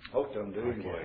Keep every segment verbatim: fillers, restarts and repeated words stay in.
Hope I'm doing well.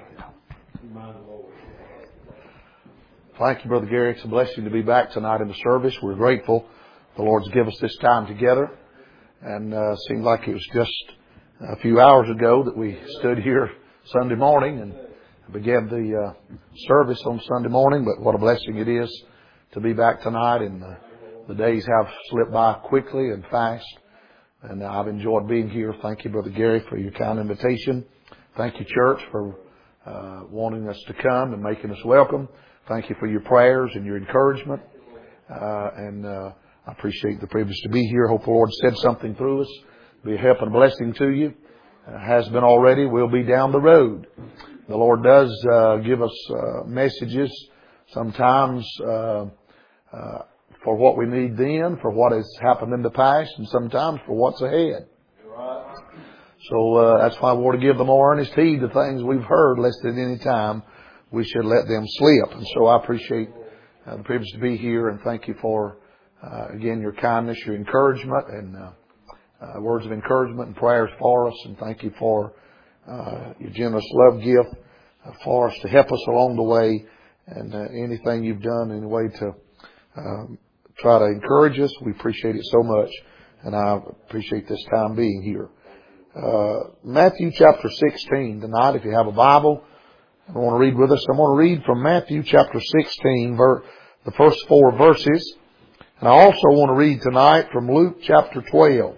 Thank you, Brother Gary. It's a blessing to be back tonight in the service. We're grateful the Lord's given us this time together. And uh, it seemed like it was just a few hours ago that we stood here Sunday morning and began the uh, service on Sunday morning. But what a blessing it is to be back tonight. And uh, the days have slipped by quickly and fast. And I've enjoyed being here. Thank you, Brother Gary, for your kind invitation. Thank you, church, for uh, wanting us to come and making us welcome. Thank you for your prayers and your encouragement. Uh, and uh, I appreciate the privilege to be here. Hope the Lord said something through us. Be a help and a blessing to you. Uh, has been already. Will be down the road. The Lord does uh, give us uh, messages sometimes uh, uh, for what we need then, for what has happened in the past, and sometimes for what's ahead. So uh, that's why we want to give the more earnest heed to things we've heard, lest at any time we should let them slip. And so I appreciate uh, the privilege to be here, and thank you for, uh, again, your kindness, your encouragement, and uh, uh, words of encouragement and prayers for us. And thank you for uh, your generous love gift uh, for us to help us along the way. And uh, anything you've done in a way to um, try to encourage us, we appreciate it so much. And I appreciate this time being here. Uh, Matthew chapter sixteen tonight, if you have a Bible and want to read with us, I'm going to read from Matthew chapter sixteen, ver- the first four verses. And I also want to read tonight from Luke chapter twelve.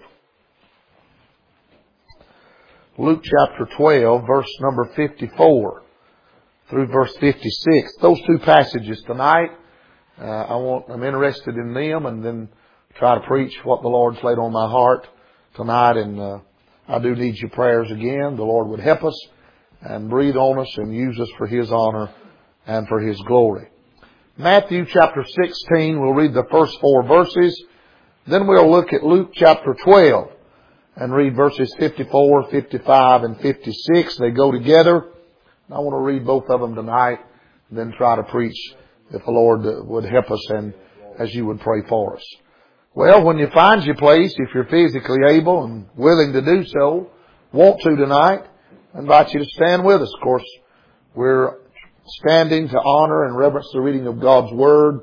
Luke chapter twelve, verse number fifty-four through verse fifty-six. Those two passages tonight, uh, I want, I'm interested in them, and then try to preach what the Lord's laid on my heart tonight. And, uh, I do need your prayers again. The Lord would help us and breathe on us and use us for His honor and for His glory. Matthew chapter sixteen, we'll read the first four verses. Then we'll look at Luke chapter twelve and read verses fifty-four, fifty-five, and fifty-six. They go together. I want to read both of them tonight and then try to preach if the Lord would help us and as you would pray for us. Well, when you find your place, if you're physically able and willing to do so, want to tonight, I invite you to stand with us. Of course, we're standing to honor and reverence the reading of God's Word.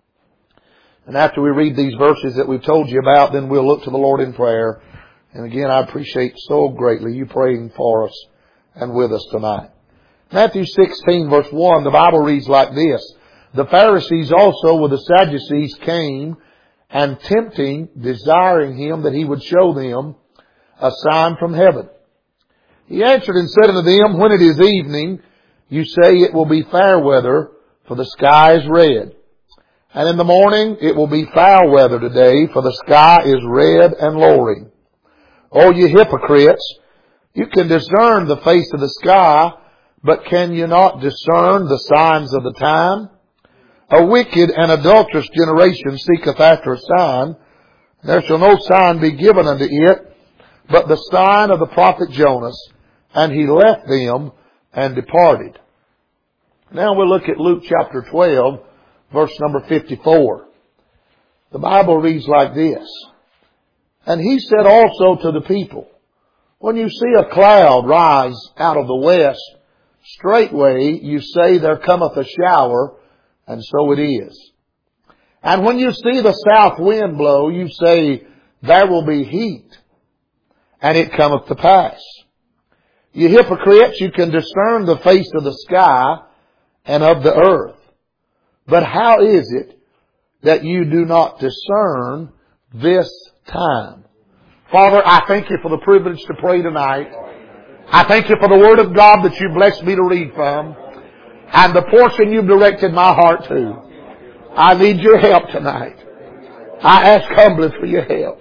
And after we read these verses that we've told you about, then we'll look to the Lord in prayer. And again, I appreciate so greatly you praying for us and with us tonight. Matthew sixteen, verse one, the Bible reads like this. The Pharisees also with the Sadducees came, and tempting, desiring Him that He would show them a sign from heaven. He answered and said unto them, when it is evening, you say it will be fair weather, for the sky is red. And in the morning it will be foul weather today, for the sky is red and lowering. O you hypocrites, you can discern the face of the sky, but can you not discern the signs of the time? A wicked and adulterous generation seeketh after a sign. There shall no sign be given unto it, but the sign of the prophet Jonas. And he left them and departed. Now we'll look at Luke chapter twelve, verse number fifty-four. The Bible reads like this. And he said also to the people, when you see a cloud rise out of the west, straightway you say there cometh a shower, and so it is. And when you see the south wind blow, you say, there will be heat. And it cometh to pass. You hypocrites, you can discern the face of the sky and of the earth. But how is it that you do not discern this time? Father, I thank you for the privilege to pray tonight. I thank you for the Word of God that you blessed me to read from. And the portion you've directed my heart to. I need your help tonight. I ask humbly for your help.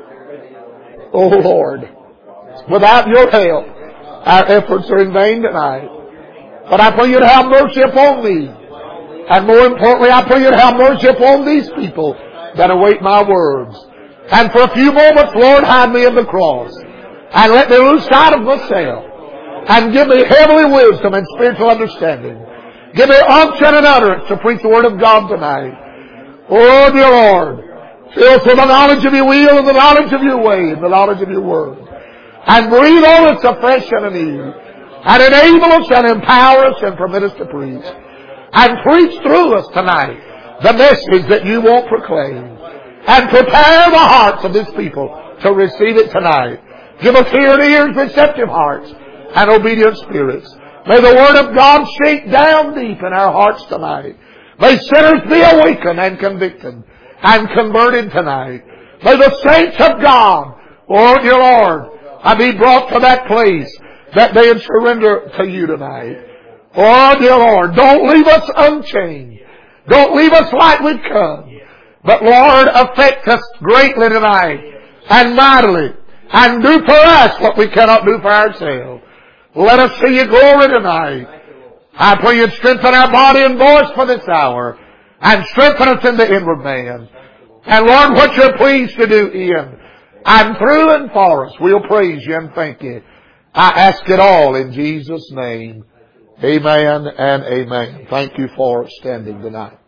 Oh Lord, without your help, our efforts are in vain tonight. But I pray you to have mercy upon me. And more importantly, I pray you to have mercy upon these people that await my words. And for a few moments, Lord, hide me in the cross. And let me lose sight of myself. And give me heavenly wisdom and spiritual understanding. Give me unction and utterance to preach the Word of God tonight. Oh, dear Lord, fill us with the knowledge of your will and the knowledge of your way and the knowledge of your Word. And breathe on us afresh and anew. and enable us and empower us and permit us to preach. And preach through us tonight the message that you won't proclaim. And prepare the hearts of this people to receive it tonight. Give us hearing ears, receptive hearts, and obedient spirits. May the Word of God sink down deep in our hearts tonight. May sinners be awakened and convicted and converted tonight. May the saints of God, Lord, your Lord, I be brought to that place that they would surrender to you tonight. Oh, dear Lord, don't leave us unchanged. Don't leave us like we've come. But Lord, affect us greatly tonight and mightily, and do for us what we cannot do for ourselves. Let us see your glory tonight. I pray you'd strengthen our body and voice for this hour, and strengthen us in the inward man. And Lord, what you're pleased to do in and through and for us, we'll praise you and thank you. I ask it all in Jesus' name. Amen and amen. Thank you for standing tonight.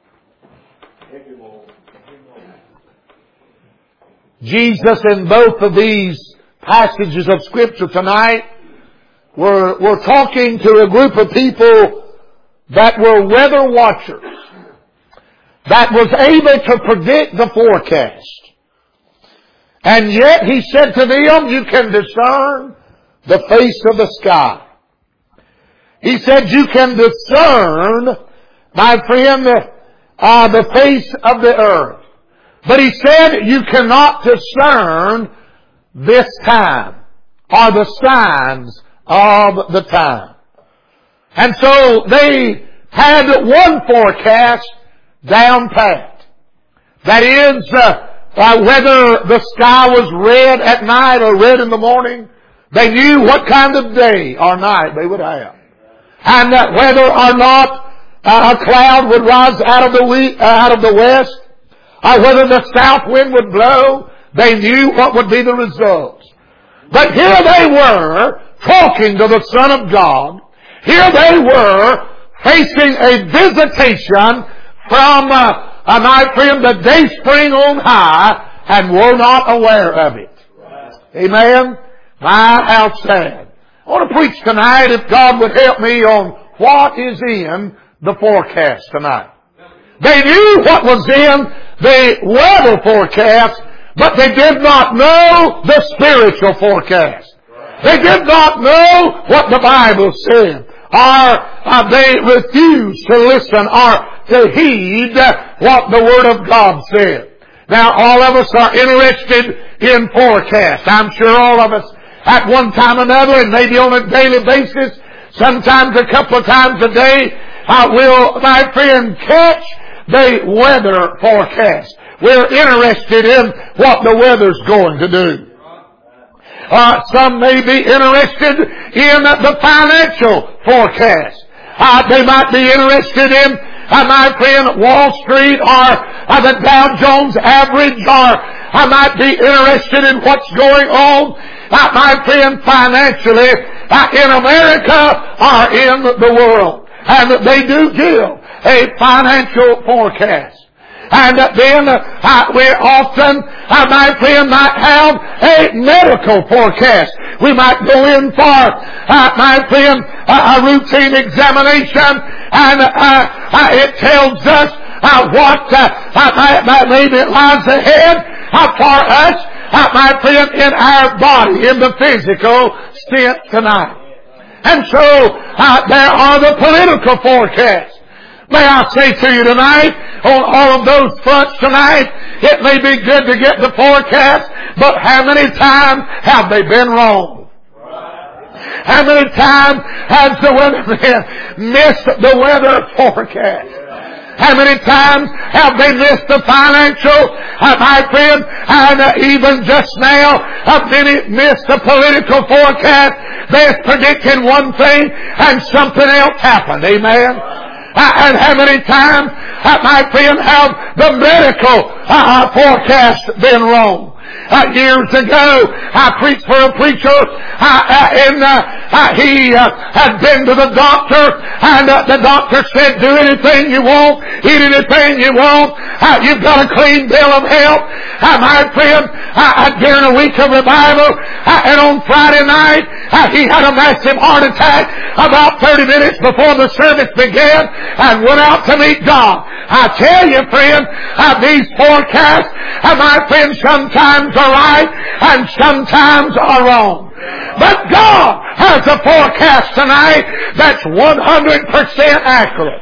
Jesus, in both of these passages of Scripture tonight, we're, we're talking to a group of people that were weather watchers, that was able to predict the forecast. And yet He said to them, you can discern the face of the sky. He said you can discern, my friend, uh, the face of the earth. But He said you cannot discern this time or the signs of the time. And so they had one forecast down pat. That is, uh, uh, whether the sky was red at night or red in the morning, they knew what kind of day or night they would have. And that whether or not uh, a cloud would rise out of the we- uh, out of the west, or whether the south wind would blow, they knew what would be the results. But here they were talking to the Son of God. Here they were facing a visitation from, uh, uh, my friend, the day spring on high, and were not aware of it. Amen? My, how sad. I want to preach tonight, if God would help me, on what is in the forecast tonight. They knew what was in the weather forecast, but they did not know the spiritual forecast. They did not know what the Bible said. Or uh, they refused to listen or to heed what the Word of God said. Now, all of us are interested in forecast. I'm sure all of us at one time or another, and maybe on a daily basis, sometimes a couple of times a day, uh, will, my friend, catch the weather forecast. We're interested in what the weather's going to do. Uh, some may be interested in the financial forecast. Uh, they might be interested in, uh, my friend, Wall Street, or uh, the Dow Jones average, or I might be interested in what's going on, uh, my friend, financially, uh, in America or in the world. And they do give a financial forecast. And then uh, we often, uh, my friend, might have a medical forecast. We might go in for, uh, my friend, uh, a routine examination, and uh, uh, it tells us uh, what uh, uh, maybe it lies ahead uh, for us, uh, my friend, in our body, in the physical sense tonight. And so uh, there are the political forecasts. May I say to you tonight, on all of those fronts tonight, it may be good to get the forecast, but how many times have they been wrong? How many times has the weatherman missed the weather forecast? How many times have they missed the financial, uh, my friend, and uh, even just now, uh, many missed the political forecast. They're predicting one thing and something else happened. Amen? Uh, and how many times, uh, my friend, have the medical uh, forecast been wrong? Uh, years ago, I preached for a preacher, uh, uh, and uh, uh, he uh, had been to the doctor, and uh, the doctor said, do anything you want, eat anything you want, uh, you've got a clean bill of health. Uh, my friend, uh, uh, during a week of revival, uh, and on Friday night, uh, he had a massive heart attack about thirty minutes before the service began, and went out to meet God. I tell you, friend, uh, these forecasts, uh, my friend, sometimes are right and sometimes are wrong. But God has a forecast tonight that's one hundred percent accurate.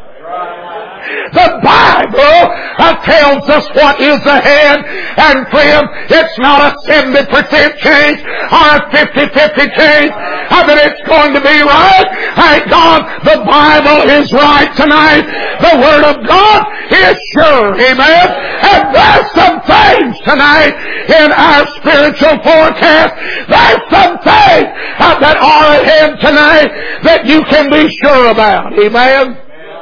The Bible uh, tells us what is ahead, and friend, it's not a seventy percent chance or a fifty-fifty chance uh, that it's going to be right. Thank God the Bible is right tonight. The Word of God is sure. Amen. And there's some things tonight in our spiritual forecast. There's some things uh, that are ahead tonight that you can be sure about. Amen.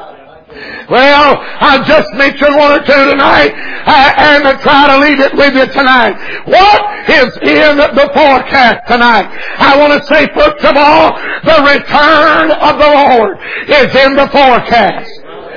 Well, I'll just mention one or two tonight uh, and uh, try to leave it with you tonight. What is in the forecast tonight? I want to say, first of all, the return of the Lord is in the forecast.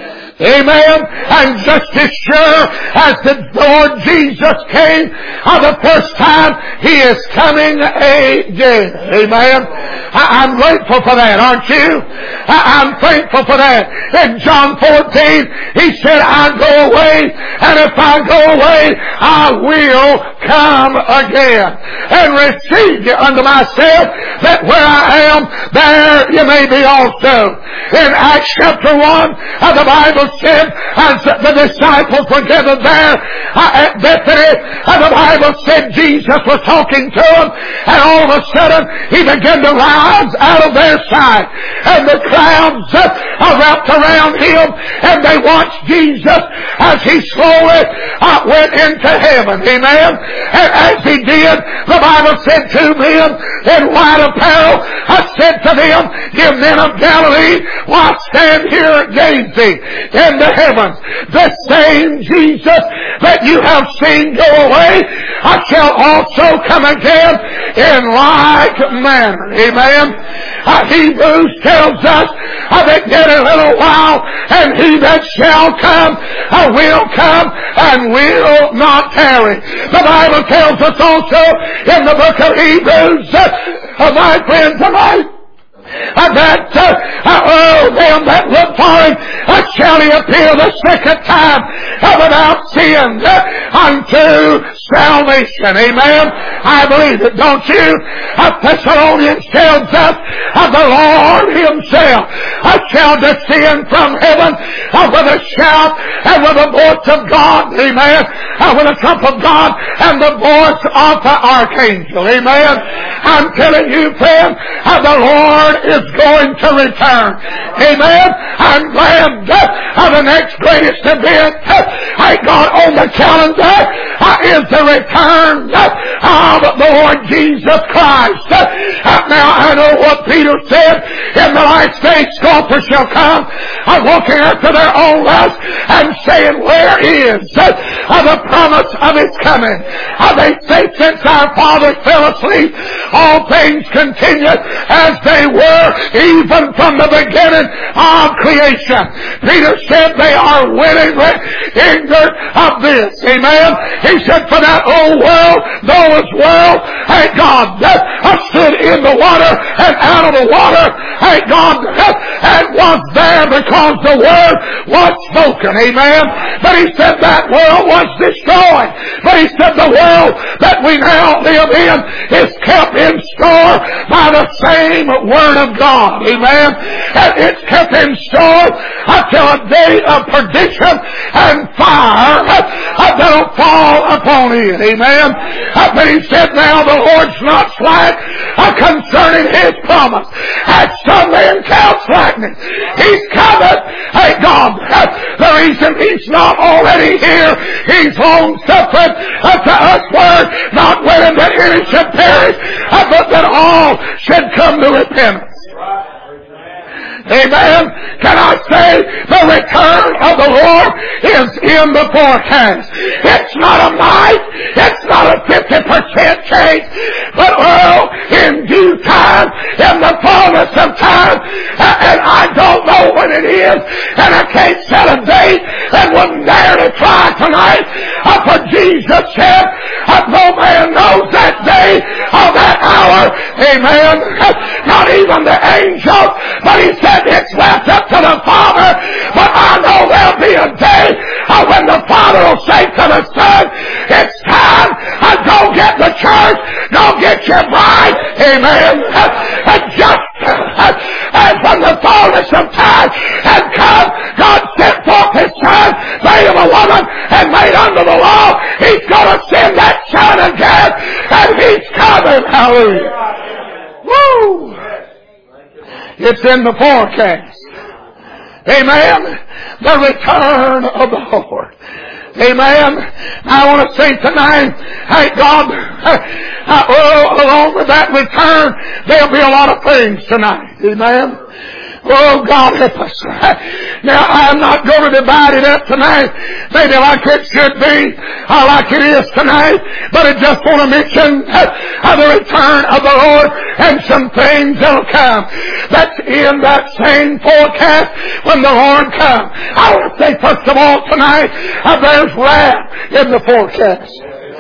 Amen. And just as sure as the Lord Jesus came uh, the first time, He is coming again. Amen. I, I'm grateful for that, aren't you? I, I'm thankful for that. In John fourteen, He said, I go away, and if I go away, I will come again and receive you unto myself, that where I am, there you may be also. In Acts chapter one, uh, the Bible said, as the disciples were gathered there uh, at Bethany, and the Bible said Jesus was talking to them, and all of a sudden He began to rise out of their sight, and the crowds uh, wrapped around Him, and they watched Jesus as He slowly uh, went into heaven. Amen. And as He did, the Bible said, two men in white apparel, I said to them, you men of Galilee, why stand here gazing into heavens? The same Jesus that you have seen go away, I shall also come again in like manner. Amen. Uh, Hebrews tells us uh, that yet a little while, and He that shall come uh, will come and will not tarry. The Bible tells us also in the book of Hebrews, uh, my friend, tonight, Uh, that, uh, uh, oh, them that look for Him, uh, shall He appear the second time uh, without sin uh, unto salvation. Amen. I believe it, don't you? Uh, Thessalonians tells us uh, the Lord Himself uh, shall descend from heaven uh, with a shout and with the voice of God. Amen. Uh, with the trump of God and the voice of the archangel. Amen. I'm telling you, friend, uh, the Lord is going to return. Amen. I'm glad that uh, the next greatest event, uh, thank God, on the calendar uh, is the return uh, of the Lord Jesus Christ. Uh, now I know what Peter said, in the last days scoffers shall come, uh, walking after their own lust and saying, where is uh, the promise of His coming? Uh, they say, since our fathers fell asleep, all things continue as they were even from the beginning of creation. Peter said they are willingly ignorant of this. Amen. He said, for that old world, Noah's world, thank God, that stood in the water and out of the water, thank God, and was there because the word was spoken. Amen. But he said that world was destroyed. But he said the world that we now live in is kept in store by the same word of God. Amen. And it's kept in store until a day of perdition and fire that'll fall upon it. Amen. But he said now the Lord's not slack concerning His promise, as some men count slackness. He's coming. Thank God. The reason He's not already here, He's long suffering to us word, not willing that any should perish, but that all should come to repentance. Amen. Can I say the return of the Lord is in the forecast. It's not a might. It's not a fifty percent change. But oh, in due time, in the fullness of time, and I don't know when it is, and I can't set a date, and wouldn't dare to try tonight. For Jesus said, no man knows that day or that hour. Amen. Not even the angels. But he said it's left up to the Father. But I know there'll be a day when the Father will say to the Son, it's time. Go get the church. Go get your bride. Amen. And just as from the fullness of time had come, God sent forth His Son, made of a woman and made under the law. He's going to send that Son again, and He's coming. Hallelujah. Woo! It's in the forecast. Amen. The return of the Lord. Amen. I want to say tonight, hey God, uh, oh, along with that return, there'll be a lot of things tonight. Amen. Oh, God help us. Now, I'm not going to divide it up tonight, maybe like it should be, or like it is tonight, but I just want to mention uh, the return of the Lord and some things that'll come. That's in that same forecast when the Lord comes. I want to say, first of all, tonight, uh, there's wrath in the forecast.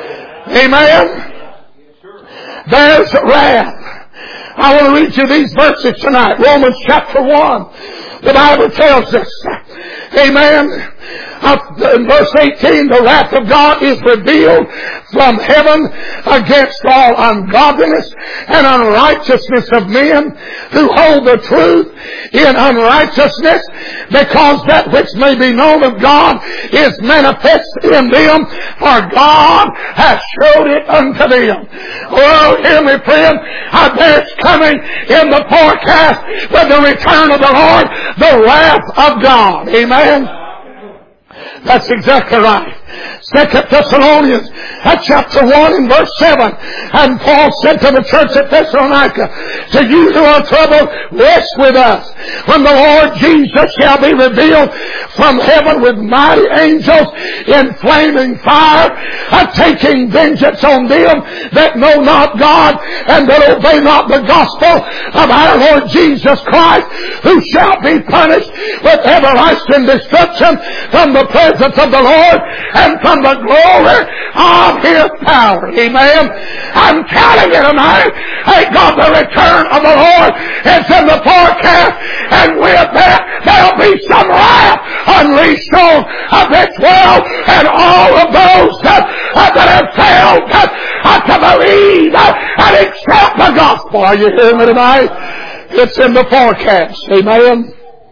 Amen. There's wrath. I want to read you these verses tonight. Romans chapter one. The Bible tells us, amen, in verse eighteen, the wrath of God is revealed from heaven against all ungodliness and unrighteousness of men who hold the truth in unrighteousness, because that which may be known of God is manifest in them, for God has showed it unto them. Oh, hear me, friend, there's coming in the forecast with the return of the Lord, the wrath of God. Amen. That's exactly right. Second Thessalonians chapter one and verse seven. And Paul said to the church at Thessalonica, to you who are troubled, rest with us when the Lord Jesus shall be revealed from heaven with mighty angels in flaming fire, uh, taking vengeance on them that know not God and that obey not the gospel of our Lord Jesus Christ, who shall be punished with everlasting destruction from the presence of the Lord and from the glory of His power. Amen. I'm telling you tonight, hey God, the return of the Lord is in the forecast, and with that there'll be some wrath unleashed on of this world and all of those that, uh, that have failed uh, to believe uh, and accept the gospel. Are you hearing me tonight? It's in the forecast. Amen.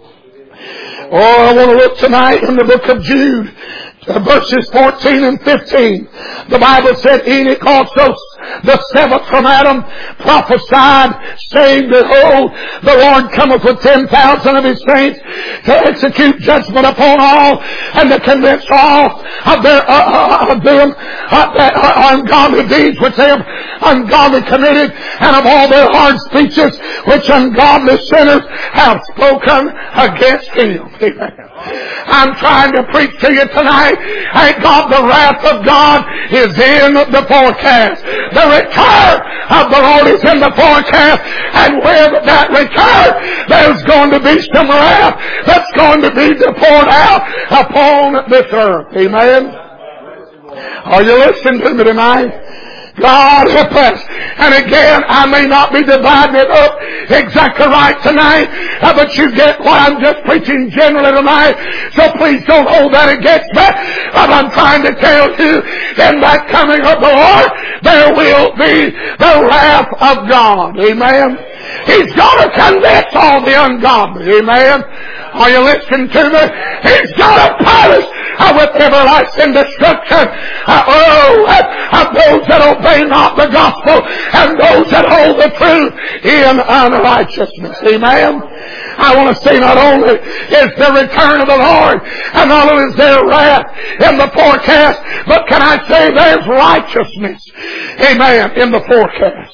Oh, I want to look tonight in the book of Jude, uh, verses fourteen and fifteen. The Bible said, Enoch also, the seventh from Adam, prophesied, saying, behold, the Lord cometh with ten thousand of His saints to execute judgment upon all and to convince all of their uh, uh, of them uh, that uh, ungodly deeds which they have ungodly committed, and of all their hard speeches which ungodly sinners have spoken against Him. Amen. I'm trying to preach to you tonight. Thank God the wrath of God is in the forecast. The return of the Lord is in the forecast. And with that return, there's going to be some wrath that's going to be poured out upon this earth. Amen. Are you listening to me tonight? God help us. And again, I may not be dividing it up exactly right tonight, uh, but you get what I'm just preaching generally tonight. So please don't hold that against me. But I'm trying to tell you, in that coming of the Lord, there will be the wrath of God. Amen. He's going to convince all the ungodly. Amen. Are you listening to me? He's going to punish uh, with everlasting destruction uh, oh, uh, of those that obey not the gospel and those that hold the truth in unrighteousness. Amen. I want to say, not only is the return of the Lord, and not only is there wrath in the forecast, but can I say there's righteousness, amen, in the forecast.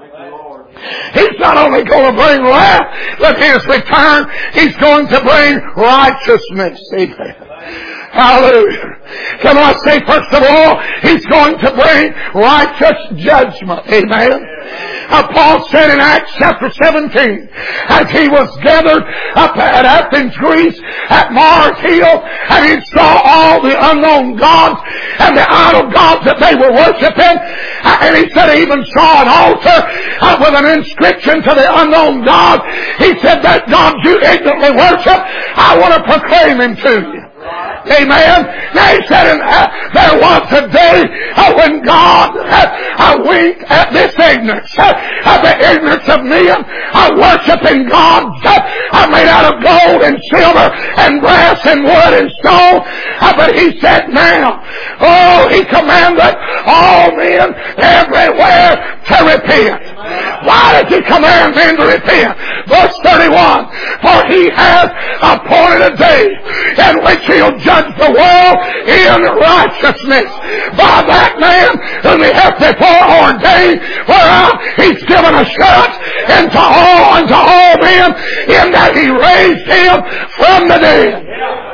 He's not only going to bring wrath with His return, He's going to bring righteousness. Amen. Hallelujah. Can I say, first of all, He's going to bring righteous judgment. Amen. Uh, Paul said in Acts chapter seventeen, as he was gathered up at Athens, Greece, at Mars Hill, and he saw all the unknown gods and the idol gods that they were worshiping, uh, and he said he even saw an altar uh, with an inscription to the unknown God. He said, that God you ignorantly worship, I want to proclaim Him to you. Amen. Now he said, and, uh, there was a day uh, when God uh, uh, winked at this ignorance, uh, uh, the ignorance of men uh, worshiping gods uh, made out of gold and silver and brass and wood and stone. Uh, but He said, now, oh, He commanded all men everywhere to repent. Why did He command men to repent? Verse thirty-one, for He has appointed a day in which He'll judge the world in righteousness by that man whom He hath before ordained, whereof He's given assurance unto all, unto all men, in that He raised Him from the dead.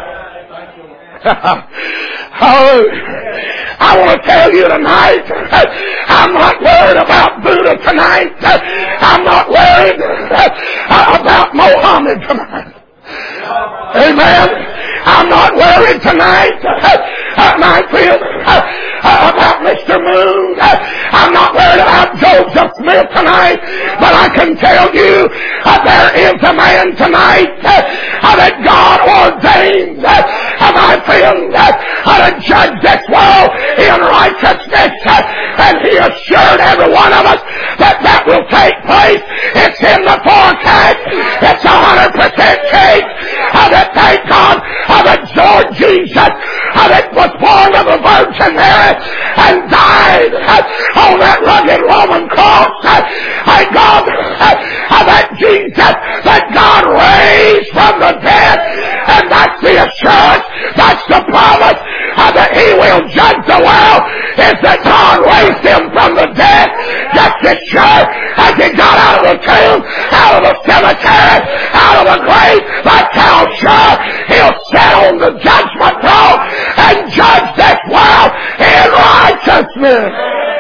Hallelujah. I want to tell you tonight, I'm not worried about Buddha tonight. I'm not worried about Mohammed tonight. Amen. I'm not worried tonight, uh, my friend, uh, uh, about Mister Moon. Uh, I'm not worried about Joseph Smith tonight, but I can tell you uh, there is a man tonight uh, that God ordained, uh, my friend, uh, to judge this world in righteousness, uh, and He assured every one of us that that will take place. It's in the forecast. It's a hundred percent case. Uh, that thank God uh, that Lord Jesus uh, that was born of the Virgin Mary and died uh, on that rugged Roman cross. Uh, thank God uh, uh, that Jesus, that God raised from the dead, and that's the assurance, that's the promise uh, that He will judge the world, is that God raised Him from the dead just as sure as He got out of the tomb, out of the cemetery, out of the grave. That's how sure He'll sit on the judgment throne and judge this world in righteousness.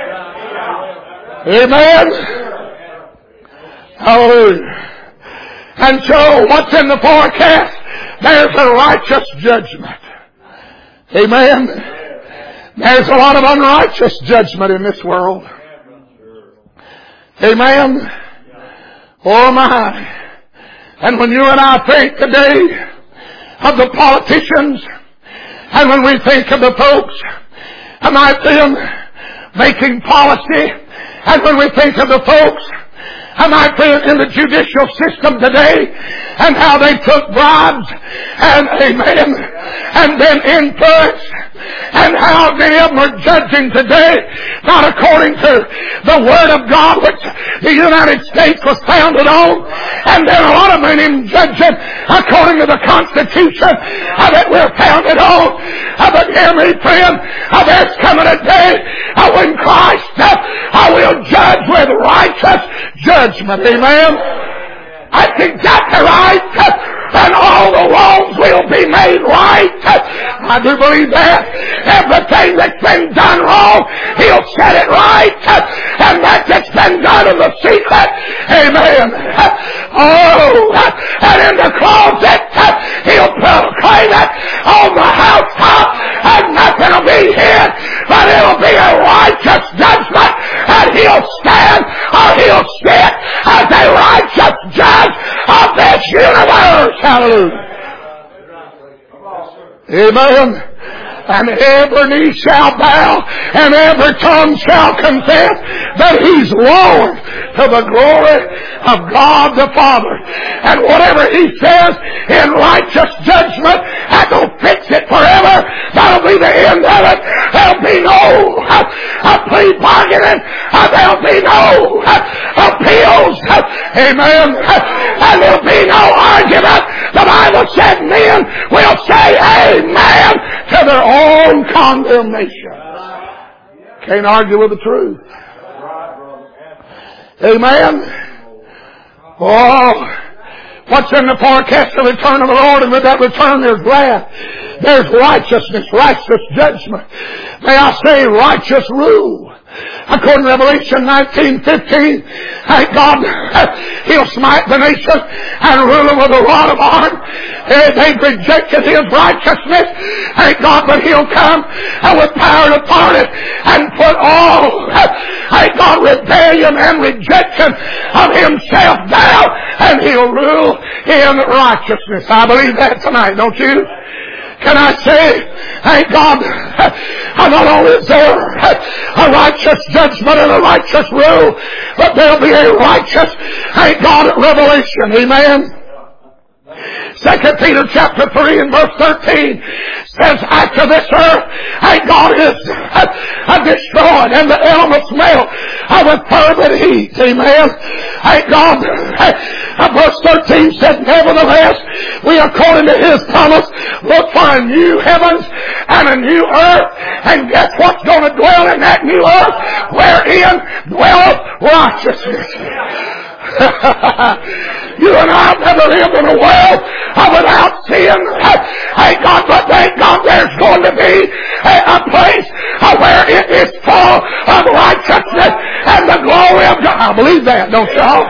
Amen. Hallelujah. And so, what's in the forecast? There's a righteous judgment. Amen. There's a lot of unrighteous judgment in this world. Amen. Oh my. And when you and I think today of the politicians, and when we think of the folks who might be making policy, and when we think of the folks who might be in the judicial system today, and how they took bribes, and amen, and then influence, and how many of them are judging today not according to the Word of God which the United States was founded on, and then a lot of them judging according to the Constitution uh, that we're founded on. Uh, but hear me, friend, uh, there's coming a day uh, when Christ uh, will judge with righteous judgment. Amen. That's exactly right. And all the wrongs will be made right. I do believe that. Everything that's been done wrong, He'll set it right. And that that's been done in the secret, amen. Oh, and in the closet, He'll proclaim it on the housetop, and nothing will be hid, but it'll be a righteous judgment, and He'll stand or He'll sit as a righteous judge of this universe. Hallelujah. Amen. And every knee shall bow, and every tongue shall confess that He's Lord, to the glory of God the Father. And whatever He says in righteous judgment, that'll fix it forever. That'll be the end of it. There'll be no uh, uh, plea bargaining. Uh, there'll be no uh, appeals. Uh, amen. Uh, and there'll be no argument. The Bible said men will say amen to their own condemnation. Can't argue with the truth. Amen. Oh, What's in the forecast of the return of the Lord? And with that return there's wrath. There's righteousness, righteous judgment. May I say righteous rule. According to Revelation nineteen fifteen, thank God, He'll smite the nation and rule them with a rod of iron. They've rejected His righteousness. Thank God, but He'll come and with power and authority and put all, thank God, rebellion and rejection of Himself down, and He'll rule in righteousness. I believe that tonight, don't you? Can I say, thank God, not only is there a righteous judgment and a righteous rule, but there'll be a righteous, thank God, revelation. Amen. Second Peter chapter three and verse thirteen says, after this earth, thank God, is uh, destroyed and the elements melt uh, with fervent heat. Amen. Thank God. Uh, verse thirteen said, nevertheless, we according to His promise look for a new heavens and a new earth. And guess what's going to dwell in that new earth? Wherein dwelleth righteousness. You and I have never lived in a world without sin. Thank God, but thank God there's going to be a place where it is full of righteousness and the glory of God. I believe that, don't y'all?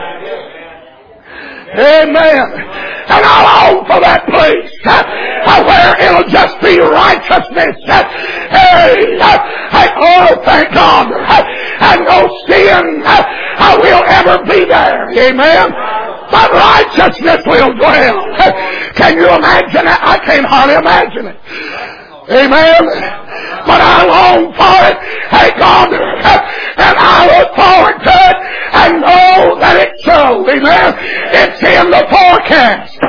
Amen. And I long for that place where it'll just be righteousness. Hey, oh, thank God. And no sin will ever be there. Amen. But righteousness will dwell. Can you imagine it? I can't hardly imagine it. Amen. But I long for it. Thank God. And I look forward to it and know that it's so. Amen. It's in the forecast.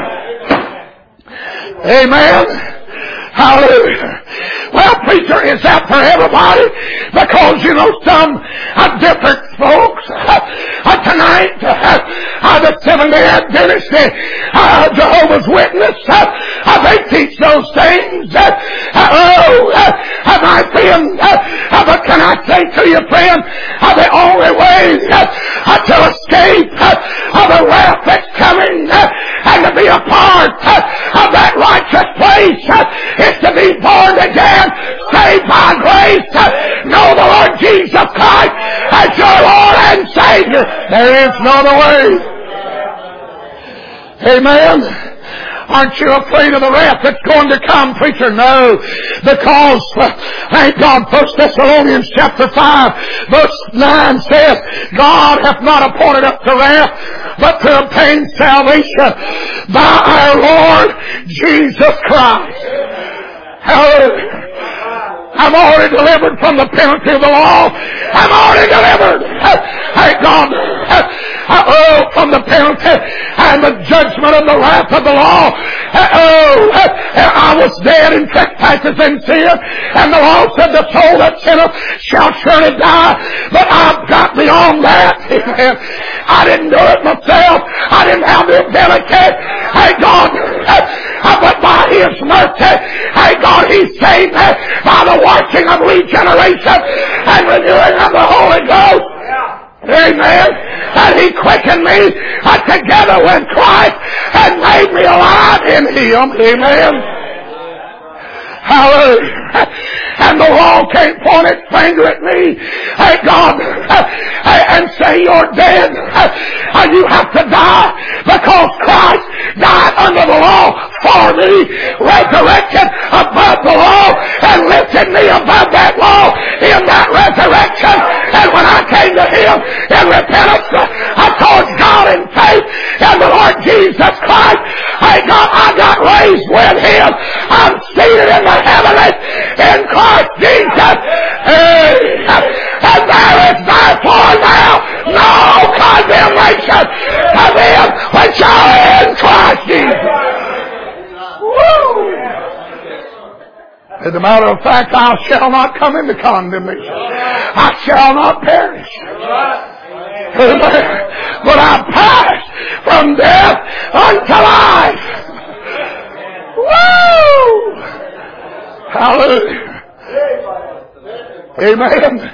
Amen. Hallelujah. Well, preacher, is that for everybody? Because, you know, some uh, different folks uh, tonight, uh, the Seventh-day Adventist, uh, Jehovah's Witness, uh, uh, they teach those things. Uh, uh, oh, uh, my friend, uh, uh, but can I say to you, friend, uh, the only way uh, uh, to escape uh, of the wrath that's coming uh, and to be a part uh, of that righteous place uh, is to be born again, saved by grace, uh, know the Lord Jesus Christ as your Lord and Savior. There is no other way. Amen. Aren't you afraid of the wrath that's going to come, preacher? No. Because, uh, thank God, First Thessalonians chapter five, verse nine says, God hath not appointed us to wrath, but to obtain salvation by our Lord Jesus Christ. Hallelujah. I'm already delivered from the penalty of the law. I'm already delivered. Thank God. Oh, from the penalty and the judgment of the wrath of the law. Oh, I was dead in trespasses and sin, and the law said the soul that sinneth shall surely die. But I've got beyond that. Amen. I didn't do it myself. I didn't have the ability. Thank God. But by His mercy, thank God, He saved me by the washing of regeneration and renewing of the Holy Ghost. Amen. And He quickened me uh, together with Christ and made me alive in Him. Amen. Hallelujah. And the law can't point its finger at me, hey God, and say you're dead. You have to die because Christ died under the law for me, resurrected above the law, and lifted me above that law in that resurrection. And when I came to Him in repentance, I told God in faith in the Lord Jesus Christ, hey God, I got raised with Him. I'm seated in the heavenlies in Christ Jesus. Hey, and there is therefore now no condemnation to them which are in Christ Jesus. Woo! As a matter of fact, I shall not come into condemnation. I shall not perish. But I pass from death unto life. Woo! Hallelujah. Amen.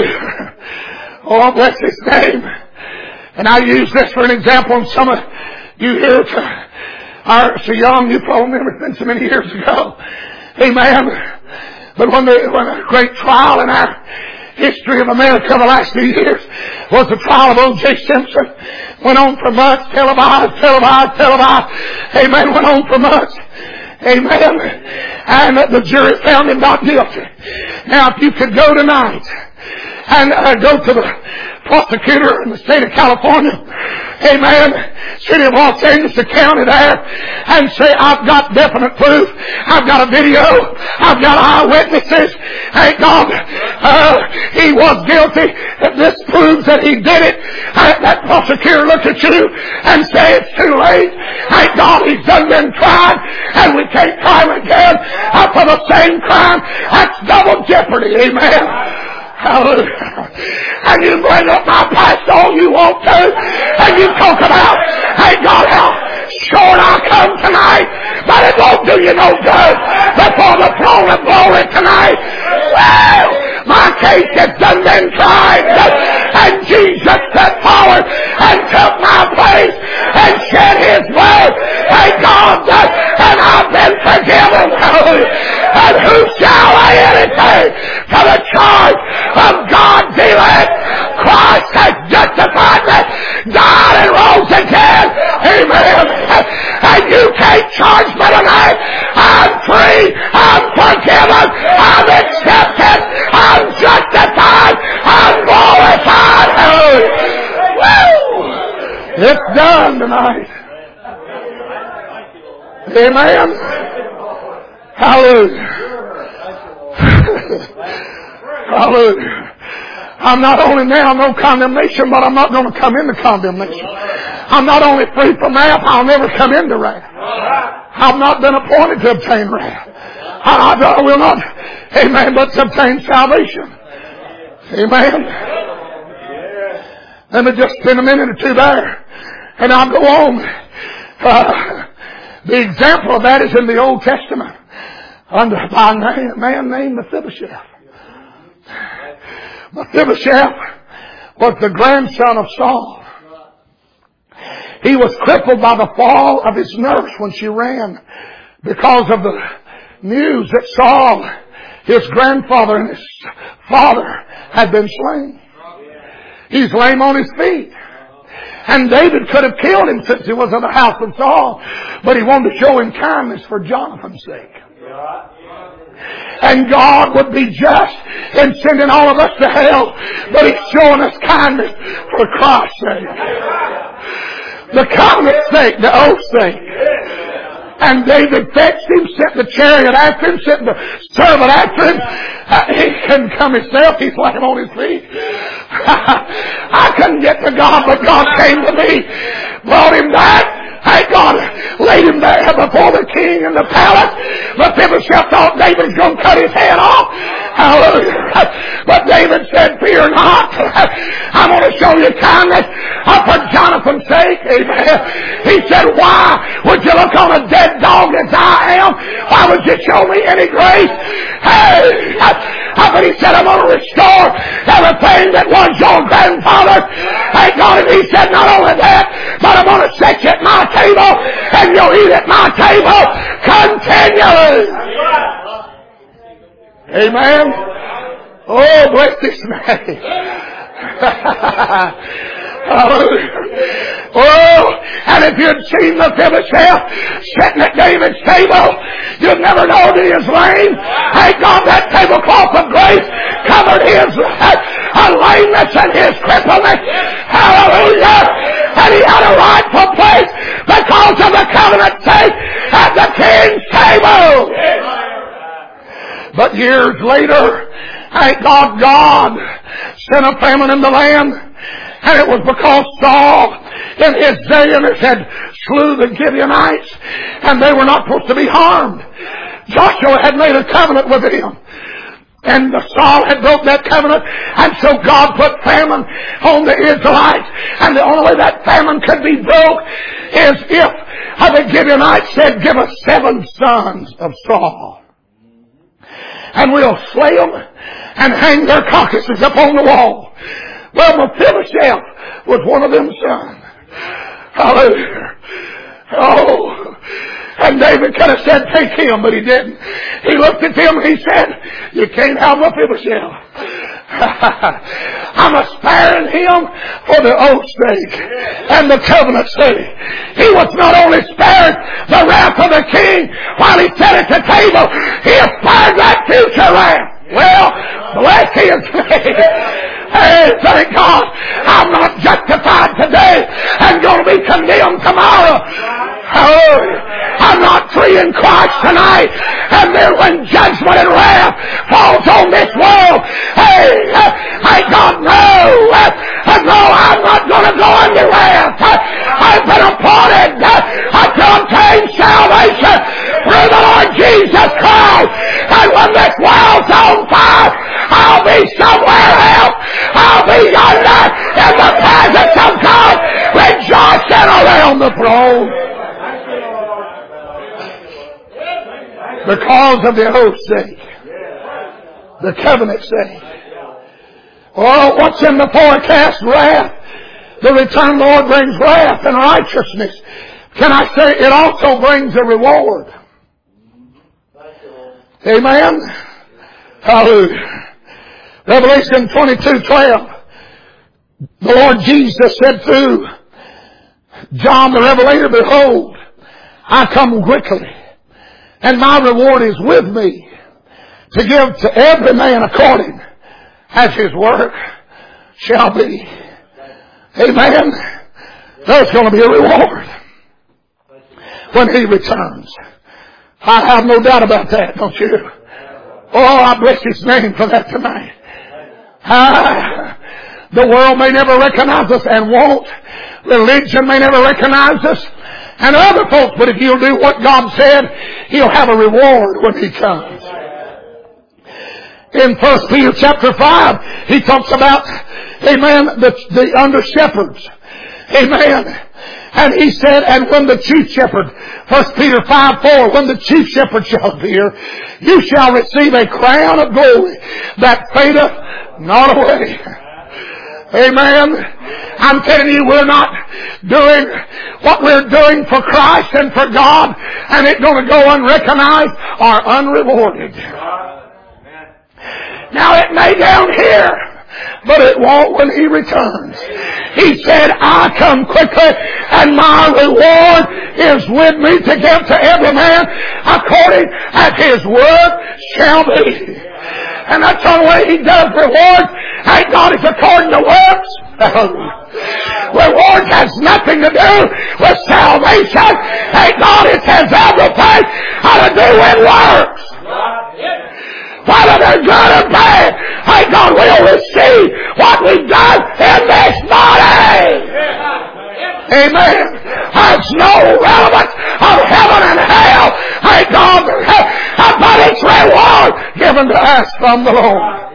Hallelujah. Oh, bless His name. And I use this for an example. And some of You hear it. Our, so young, you probably remember it's been so many years ago. Amen. But when, the, when a great trial in our history of America the last few years was the trial of O J Simpson. Went on for months, televised, televised, televised. Amen. Went on for months. Amen. And the jury found him not guilty. Now, if you could go tonight and uh, go to the prosecutor in the state of California, amen, city of Los Angeles, the county there, and say, I've got definite proof. I've got a video. I've got eyewitnesses. Thank God, uh, he was guilty. This proves that he did it. Uh, that prosecutor look at you and say it's too late. Thank God he's done been tried, and we can't try him again uh, for the same crime. That's double jeopardy. Amen. Hallelujah. And you bring up my past all you want to, and you talk about, thank God, how short I come tonight, but it won't do you no good before the throne of glory tonight. Well, my case has done been tried, and Jesus stepped forward and took my place and shed His blood. Thank God, and I've been forgiven. And who shall lay anything to the charge of God's elect? Christ has justified me, died and rose again. Amen. And you can't charge me tonight. I'm free. I'm forgiven. I'm accepted. I'm justified. I'm glorified. Woo! It's done tonight. Amen. Hallelujah. Hallelujah. I'm not only now no condemnation, but I'm not going to come into condemnation. I'm not only free from wrath, I'll never come into wrath. I've not been appointed to obtain wrath. I, I, I will not, amen, but to obtain salvation. Amen. Let me just spend a minute or two there, and I'll go on. Uh, the example of that is in the Old Testament, under by a man named Mephibosheth. Mephibosheth was the grandson of Saul. He was crippled by the fall of his nurse when she ran because of the news that Saul, his grandfather and his father, had been slain. He's lame on his feet. And David could have killed him since he was in the house of Saul, but he wanted to show him kindness for Jonathan's sake. And God would be just in sending all of us to hell, but He's showing us kindness for Christ's sake. The covenant's sake, the oath's sake. And David fetched him, sent the chariot after him, sent the servant after him. Uh, he couldn't come himself. He's laying on his feet. I couldn't get to God, but God came to me, brought him back. Thank God, laid him there before the king in the palace. Mephibosheth thought David was going to cut his head off. Hallelujah. But David said, fear not. I'm going to show you kindness for Jonathan's sake. Amen. He said, why would you look on a dead dog as I am? Why would you show me any grace? Hey, but he said, I'm going to restore everything that was your grandfather. Thank God. And he said, not only that, but I'm going to set you at my table, and you'll eat at my table continually. Amen. Oh, bless this name. Hallelujah. Oh, and if you'd seen Mephibosheth sitting at David's table, you'd never know that he was lame. Thank God that tablecloth of grace covered his uh, lameness and his crippleness. Hallelujah. And he had a rightful place because of the covenant's sake at the king's table. But years later, thank God, God sent a famine in the land. And it was because Saul in his Zionist had slew the Gibeonites, and they were not supposed to be harmed. Joshua had made a covenant with him. And Saul had broke that covenant, and so God put famine on the Israelites. And the only way that famine could be broke is if the Gibeonites said, give us seven sons of Saul, and we'll slay them and hang their carcasses up on the wall. Well, Mephibosheth was one of them sons. Hallelujah. Oh. And David could have said, take him, but he didn't. He looked at him and he said, you can't have Mephibosheth. I'm sparing him for the oath's sake and the covenant's sake. He was not only spared the wrath of the king while he sat at the table, he spared that future wrath. Well, bless his name. Hey, thank God, I'm not justified today and going to be condemned tomorrow. Hallelujah. I'm not free in Christ tonight. And then when judgment and wrath falls on this world, hey, thank God, no. No, I'm not going to go under wrath. I've been appointed to obtain salvation through the Lord Jesus Christ. And when this world's on fire, I'll be somewhere else. I'll be yonder in the presence of God, rejoicing around the throne. Because of the oath's sake. The covenant's sake. Oh, what's in the forecast? Wrath. The return of the Lord brings wrath and righteousness. Can I say it also brings a reward? Amen? Hallelujah. Revelation twenty-two twelve. The Lord Jesus said through John the Revelator, behold, I come quickly, and my reward is with me to give to every man according as his work shall be. Amen. There's going to be a reward when he returns. I have no doubt about that, don't you? Oh, I bless his name for that tonight. Ah, the world may never recognize us and won't. Religion may never recognize us and other folks, but if you'll do what God said, he'll have a reward when he comes. In First Peter chapter five, he talks about, amen, the, the under shepherds. Amen. And he said, and when the chief shepherd, First Peter five four, when the chief shepherd shall appear, you shall receive a crown of glory that fadeth not away. Amen. I'm telling you, we're not doing what we're doing for Christ and for God, and it's going to go unrecognized or unrewarded. Now it may down here, but it won't when he returns. He said, I come quickly, and my reward is with me to give to every man according as his work shall be. And that's the only way he does reward. Thank God it's according to works. Reward has nothing to do with salvation. Thank God it has everything how to do with works. Whether they're good or bad, thank God we'll receive what we've done in this body. Amen. There's no relevance of heaven and hell. Thank God, but it's reward given to us from the Lord.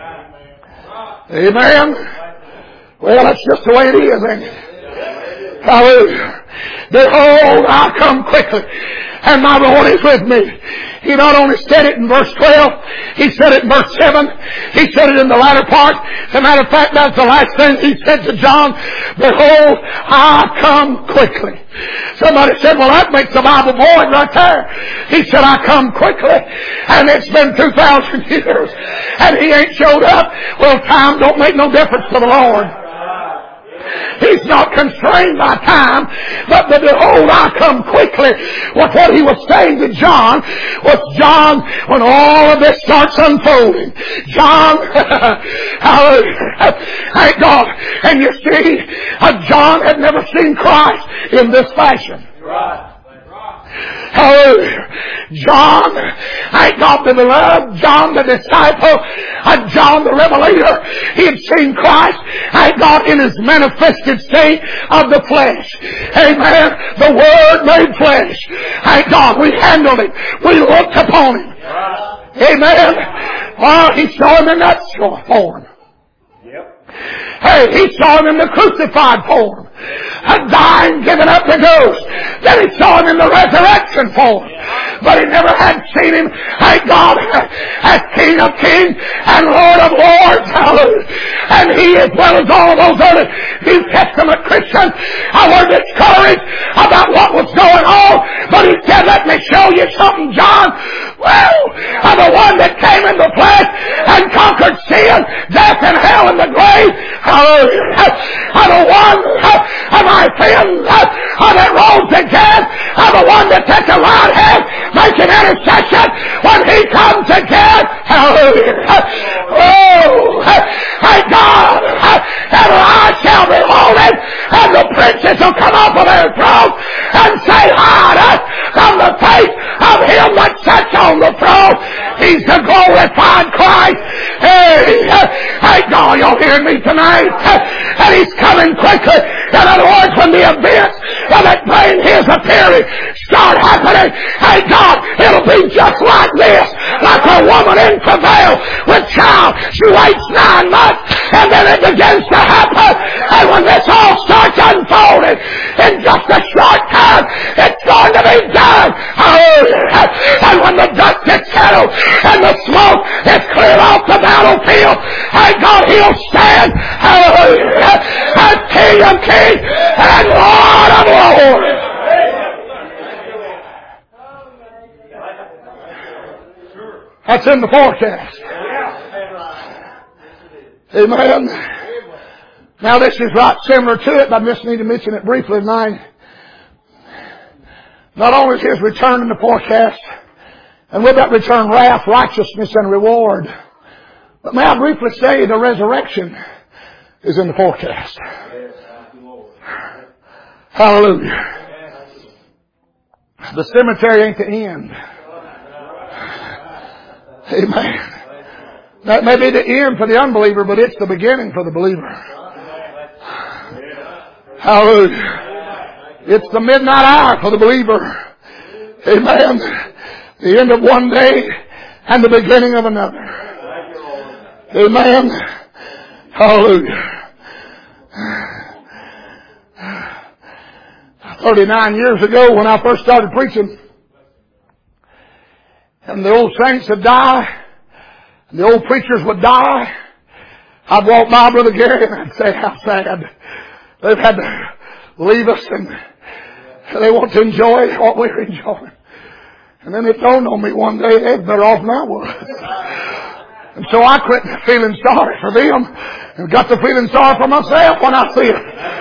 Amen. Well, that's just the way it is, ain't it? Hallelujah. Behold, I come quickly, and my reward is with me. He not only said it in verse twelve, he said it in verse seven, he said it in the latter part. As a matter of fact, that's the last thing he said to John. Behold, I come quickly. Somebody said, well, that makes the Bible void right there. He said, I come quickly, and it's been two thousand years, and he ain't showed up. Well, time don't make no difference to the Lord. He's not constrained by time, but the behold, I come quickly. What what he was saying to John was, John, when all of this starts unfolding, John, thank God. And you see, uh, John had never seen Christ in this fashion. Right. Hallelujah. John, thank God the beloved, John the disciple, and John the Revelator, he had seen Christ, thank God, in his manifested state of the flesh. Amen. The Word made flesh. Thank God, we handled him. We looked upon him. Amen. Well, he saw him in that form. Hey, he saw him in the crucified form. A dying, giving up the ghost. Then he saw him in the resurrection form. But he never had seen him, thank God, as King of Kings and Lord of Lords. Hallelujah. And he, as well as all those other New Testament Christians, were discouraged about what was going on. But he said, let me show you something, John. Well, I'm the one that came in the flesh and conquered sin, death, and hell, and the grave. Hallelujah. I'm the one of my sins that rose again. I'm the one that takes a right hand, make an intercession when he comes again. Hallelujah. Oh, thank God. Ever I shall behold him, and the princes will come up on their throne and say, hide from the face of him that sits on the throne. He's the glorified Christ. Hey, thank God you're hearing me tonight. And he's coming quickly. In other words, when the events that bring his appearing start happening, thank God it'll be just like this. Like a woman in travail with child. She waits nine months and then it begins to happen. And when this all starts unfolding in just a short time, it's going to be done. Hallelujah. And when the dust gets settled and the smoke is cleared off the battlefield, thank God he'll stand. Hallelujah. As King of Kings and Lord of Lords. That's in the forecast. Amen. Now this is right similar to it, but I just need to mention it briefly tonight. Not only is his return in the forecast, and with that return wrath, righteousness, and reward, but may I briefly say the resurrection is in the forecast. Hallelujah. The cemetery ain't the end. Amen. That may be the end for the unbeliever, but it's the beginning for the believer. Hallelujah. It's the midnight hour for the believer. Amen. The end of one day and the beginning of another. Amen. Hallelujah. thirty-nine years ago when I first started preaching, and the old saints would die, and the old preachers would die, I'd walk by Brother Gary and I'd say, how sad. They've had to leave us and they want to enjoy what we're enjoying. And then it dawned on me one day, they're better off than I was. And so I quit feeling sorry for them and got to feeling sorry for myself when I see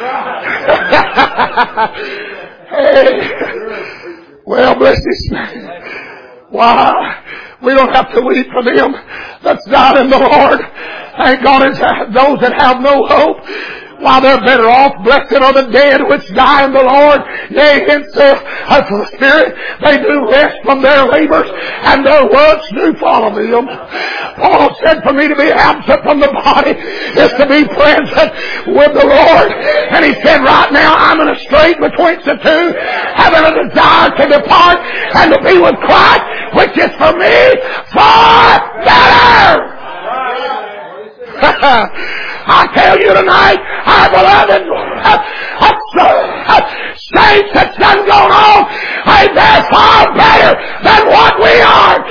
it. Hey, well, bless His name. Why? We don't have to weep for them that's died in the Lord. Thank God it's those that have no hope. While they're better off, blessed are the dead which die in the Lord. Yea, hence the Spirit, they do rest from their labors, and their works do follow them. Paul said, for me to be absent from the body is to be present with the Lord. And he said, right now I'm in a strait betwixt the two, having a desire to depart and to be with Christ, which is for me far better. I tell you tonight, our beloved uh, uh, saints that's done gone on, hey, they're far better than what we are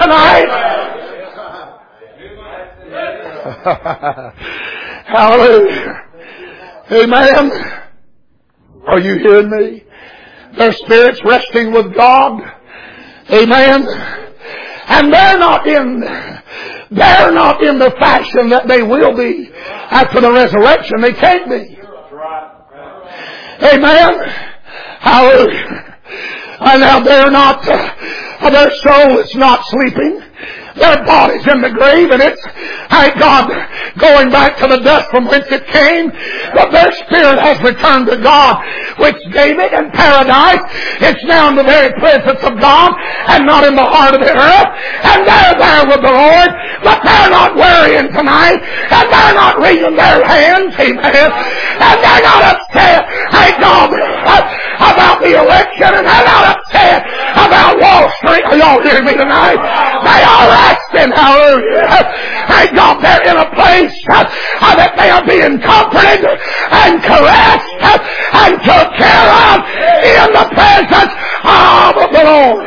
tonight. Hallelujah. Amen. Are you hearing me? Their spirits resting with God. Amen. And they're not in They're not in the fashion that they will be after the resurrection. They can't be. Amen. Hallelujah. And now they're not, uh, their soul is not sleeping. Their body's in the grave, and it's, thank God, going back to the dust from whence it came. But their spirit has returned to God, which gave it in paradise. It's now in the very presence of God, and not in the heart of the earth. And they're there with the Lord, but they're not worrying tonight, and they're not wringing their hands, amen. And they're not upset, thank God, about the election, and they're not upset about Wall Street. Are y'all hearing me tonight? They are resting, hallelujah. Thank God they're in a place uh, that they are being comforted and caressed uh, and took care of in the presence of the Lord.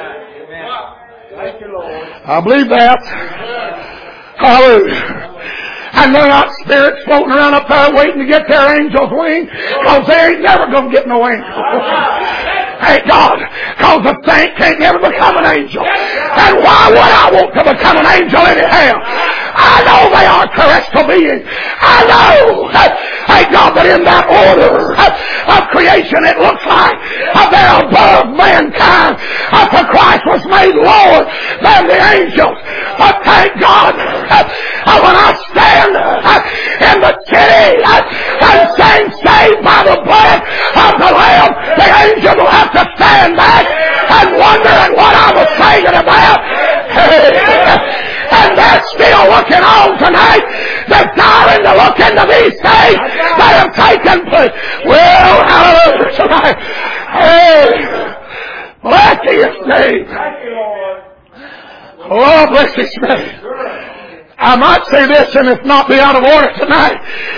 I believe that. Hallelujah. And they're not spirits floating around up there waiting to get their angel's wing, because they ain't never going to get no angel. Thank God. Because the saint can't never become an angel. And why would I want to become an angel anyhow? I know they are terrestrial beings. I know. Thank God that in that order of creation it looks like they're above mankind. For Christ was made lower than the angels. But thank God when I stand in the city and sing saved by the blood of the Lamb, the angels will have to stand back and wonder at what I was singing about. And they're still looking on tonight, desiring to look into these things that have taken place. Well, hallelujah tonight. Hey, bless His name. Oh, bless His name. I might say this, and if not be out of order tonight.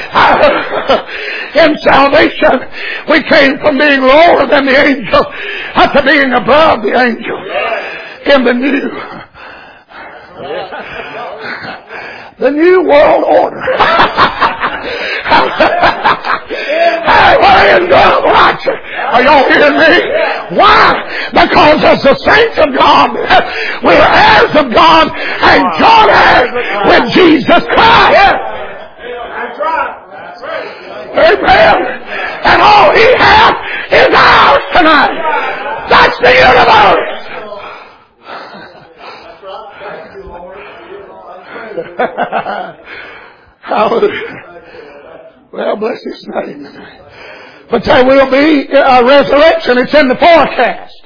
In salvation, we came from being lower than the angel to being above the angel. In the new, the new world order. Hey, we're in God righteous. Are y'all hearing me? Why? Because as the saints of God, we're heirs of God and God heirs with Jesus Christ. That's right. That's right. Amen. And all He has is ours tonight. That's the universe. Hallelujah. Well, bless His name. But there will be a resurrection. It's in the forecast.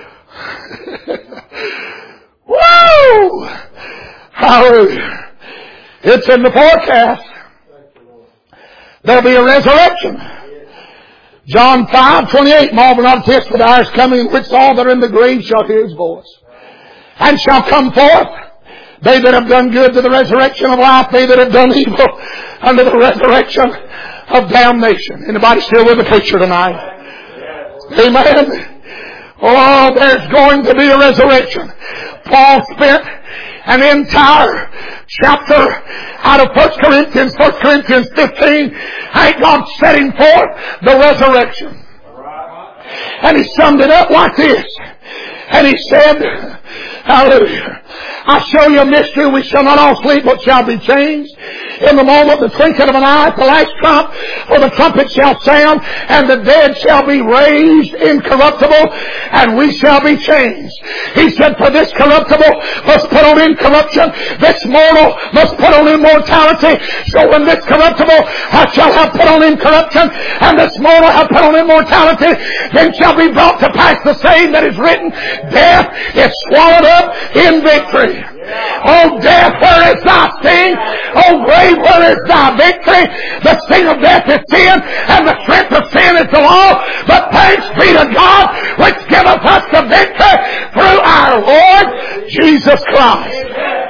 Woo! Hallelujah. It's in the forecast. There'll be a resurrection. John five twenty-eight, marvel not at this, for the hour is coming in which all that are in the grave shall hear His voice, and shall come forth. They that have done good to the resurrection of life, they that have done evil unto the resurrection of damnation. Anybody still with the picture tonight? Amen. Oh, there's going to be a resurrection. Paul spent an entire chapter out of First Corinthians, First Corinthians fifteen, thank God, setting forth the resurrection. And he summed it up like this. And he said, hallelujah, I show you a mystery. We shall not all sleep, but shall be changed. In the moment, the twinkling of an eye, at the last trump, for the trumpet shall sound, and the dead shall be raised incorruptible, and we shall be changed. He said, for this corruptible must put on incorruption, this mortal must put on immortality. So when this corruptible shall have put on incorruption, and this mortal have put on immortality, then shall be brought to pass the same that is written, death is swallowed up in victory. O death, where is thy sting? O grave, where is thy victory? The sting of death is sin, and the strength of sin is the law. But thanks be to God, which giveth us the victory through our Lord Jesus Christ.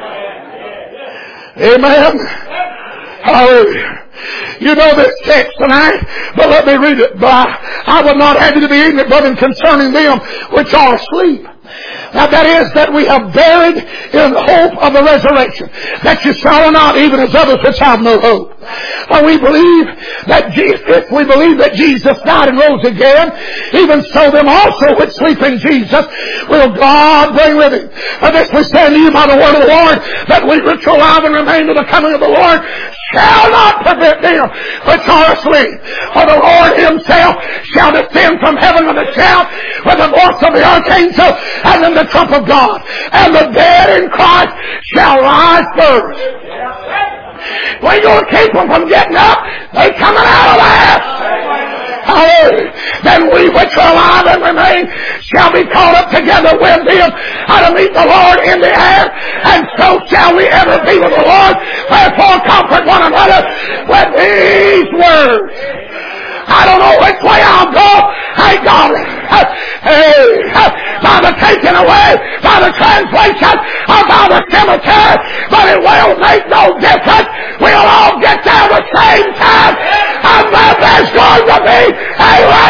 Amen. Hallelujah. You know this text tonight, but let me read it. But I, I would not have you to be ignorant, brethren, concerning them which are asleep. Now that is that we have buried in hope of the resurrection, that you sorrow not even as others which have no hope. For we believe that Jesus, if we believe that Jesus died and rose again, even so them also which sleep in Jesus will God bring with Him. For this we say to you by the word of the Lord, that we which are alive and remain to the coming of the Lord shall not prevent them which are asleep. For the Lord Himself shall descend from heaven with a shout, with the voice of the archangel, and in the trump of God, and the dead in Christ shall rise first. We're going to keep them from getting up. They're coming out of there. Hallelujah. Then we which are alive and remain shall be caught up together with them to meet the Lord in the air, and so shall we ever be with the Lord. Wherefore comfort one another with these words. I don't know which way I'll go. Hey, God. Hey, by the taking away, by the translation, or by the cemetery, but it will make no difference. We'll all get there at the same time, and then there's going to be a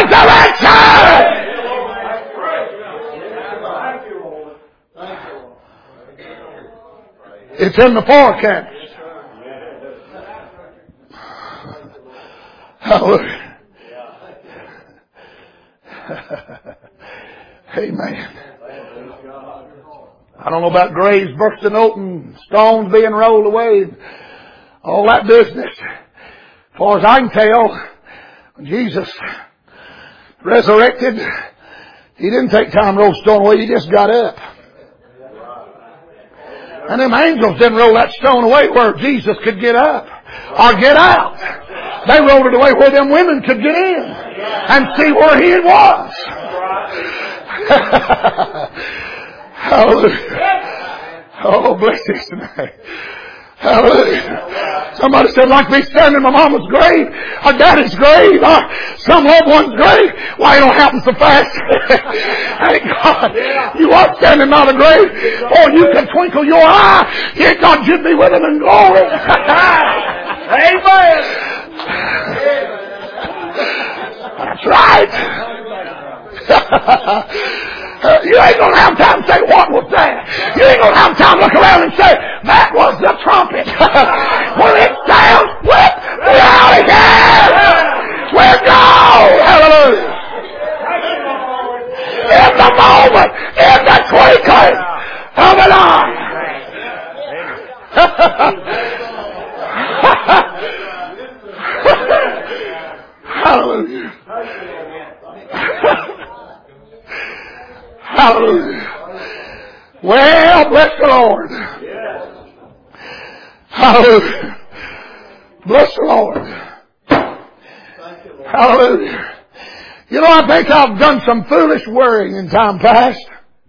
It's in the forecast. Hallelujah. Amen. I don't know about graves bursting open, stones being rolled away, all that business. As far as I can tell, when Jesus resurrected, He didn't take time to roll the stone away, He just got up. And them angels didn't roll that stone away where Jesus could get up or get out. They rolled it away where them women could get in and see where He was. Hallelujah. Oh, bless His name. Hallelujah. Somebody said, like me standing in my mama's grave, or daddy's grave, or some loved one's grave. Why, it don't happen so fast. Thank God. You are standing by the grave. Oh, you can twinkle your eye. Yet God should be with Him in glory. Amen. That's right. Uh, you ain't going to have time to say, what was that? You ain't going to have time to look around and say, that was the trumpet. When it sounds, whip, we're out of here. We're gone. Hallelujah. In the moment, in the twinkling of an eye. Hallelujah. Hallelujah. Well, bless the Lord. Hallelujah. Bless the Lord. Hallelujah. You know, I think I've done some foolish worrying in time past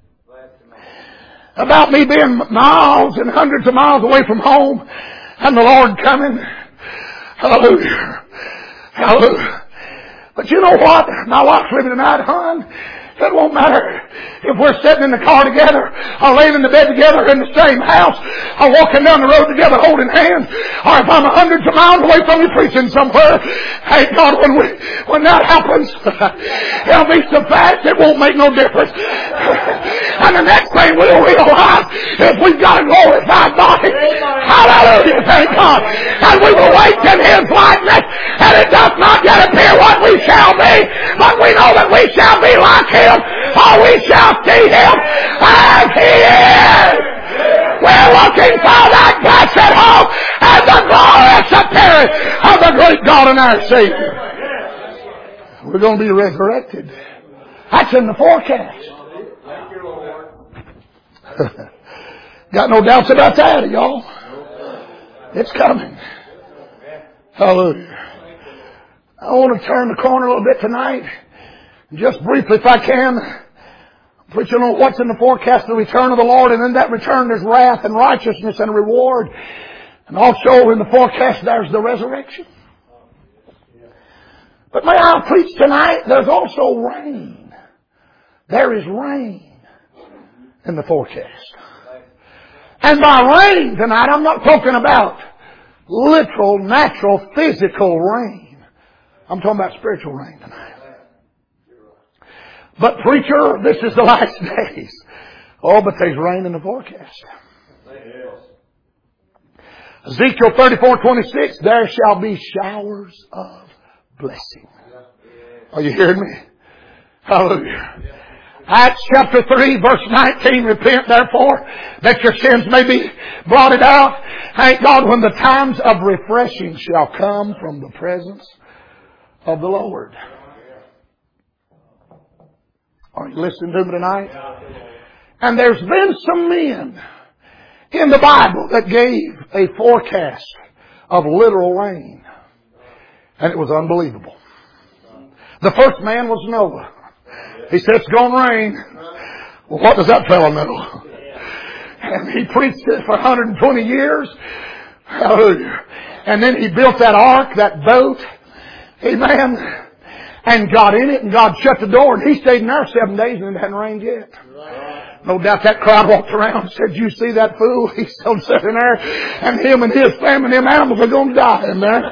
about me being miles and hundreds of miles away from home and the Lord coming. Hallelujah. Hallelujah. But you know what? My wife's living tonight, hon. It won't matter if we're sitting in the car together, or laying in the bed together in the same house, or walking down the road together holding hands, or if I'm hundreds of miles away from you preaching somewhere. Thank God, when we, when that happens, it'll be so fast it won't make no difference. And the next thing we'll realize is we've got a glorified body. Hallelujah, thank God. And we will wait in His likeness, and it does not yet appear what we shall be, but we know that we shall be like Him. For we shall see Him as He is. We're looking for that blessed hope and the glorious appearance of the great God and our Savior. We're going to be resurrected. That's in the forecast. Got no doubts about that, y'all. It's coming. Hallelujah. I want to turn the corner a little bit tonight. Just briefly, if I can, preaching on what's in the forecast of the return of the Lord. And in that return there's wrath and righteousness and reward. And also in the forecast there's the resurrection. But may I preach tonight, there's also rain. There is rain in the forecast. And by rain tonight, I'm not talking about literal, natural, physical rain. I'm talking about spiritual rain tonight. But preacher, this is the last days. Oh, but there's rain in the forecast. Ezekiel thirty-four twenty-six, there shall be showers of blessing. Are you hearing me? Hallelujah. Acts chapter three verse nineteen, repent therefore that your sins may be blotted out. Thank God, when the times of refreshing shall come from the presence of the Lord. Are you listening to me tonight? And there's been some men in the Bible that gave a forecast of literal rain. And it was unbelievable. The first man was Noah. He said, it's going to rain. Well, what does that fellow know? And he preached it for one hundred twenty years. Hallelujah. And then he built that ark, that boat. Amen. And got in it, and God shut the door, and he stayed in there seven days, and it hadn't rained yet. No doubt that crowd walked around and said, you see that fool? He's still sitting there, and him and his family, them animals are going to die in there.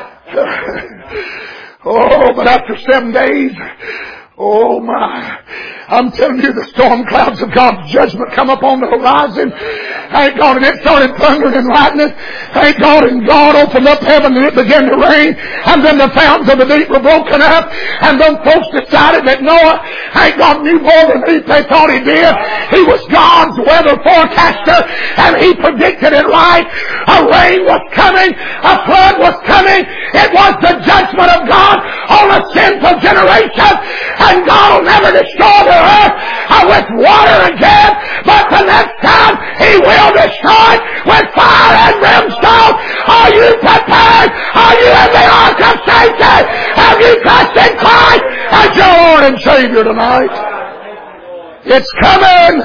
Oh, but after seven days, oh my, I'm telling you, the storm clouds of God's judgment come up on the horizon. Thank God, and it started thundering and lightning. Thank God, and God opened up heaven and it began to rain. And then the fountains of the deep were broken up. And them folks decided that Noah, thank God, knew more than he, they thought he did. He was God's weather forecaster, and he predicted it right. A rain was coming. A flood was coming. It was the judgment of God on a sinful generation. And God will never destroy the earth with water again. But the next time, He will destroy it with fire and brimstone. Are you prepared? Are you in the ark of safety? Have you trusted Christ as your Lord and Savior tonight? It's coming.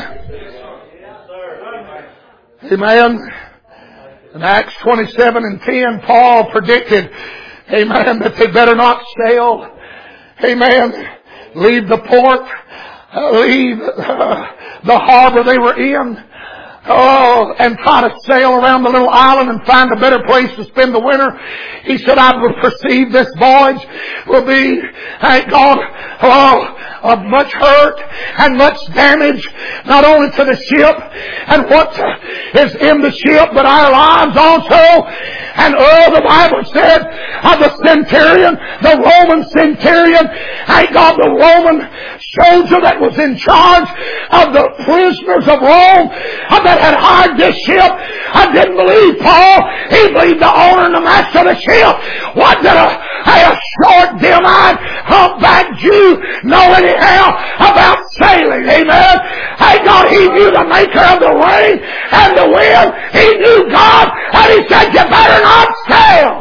Amen. In Acts twenty-seven and ten, Paul predicted, amen, that they better not sail. Amen. Leave the port. Uh, leave uh, the harbor they were in. Oh, and try to sail around the little island and find a better place to spend the winter. He said, I will perceive this voyage will be, thank God, oh, of much hurt and much damage, not only to the ship and what is in the ship, but our lives also. And oh, the Bible said of the centurion, the Roman centurion, thank God, the Roman soldier that was in charge of the prisoners of Rome, that had hired this ship. I didn't believe Paul. He believed the owner and the master of the ship. What did a, a short, dim-eyed, humpback Jew know anyhow about sailing? Amen. Thank God he knew the maker of the rain and the wind. He knew God, and he said, you better not sail.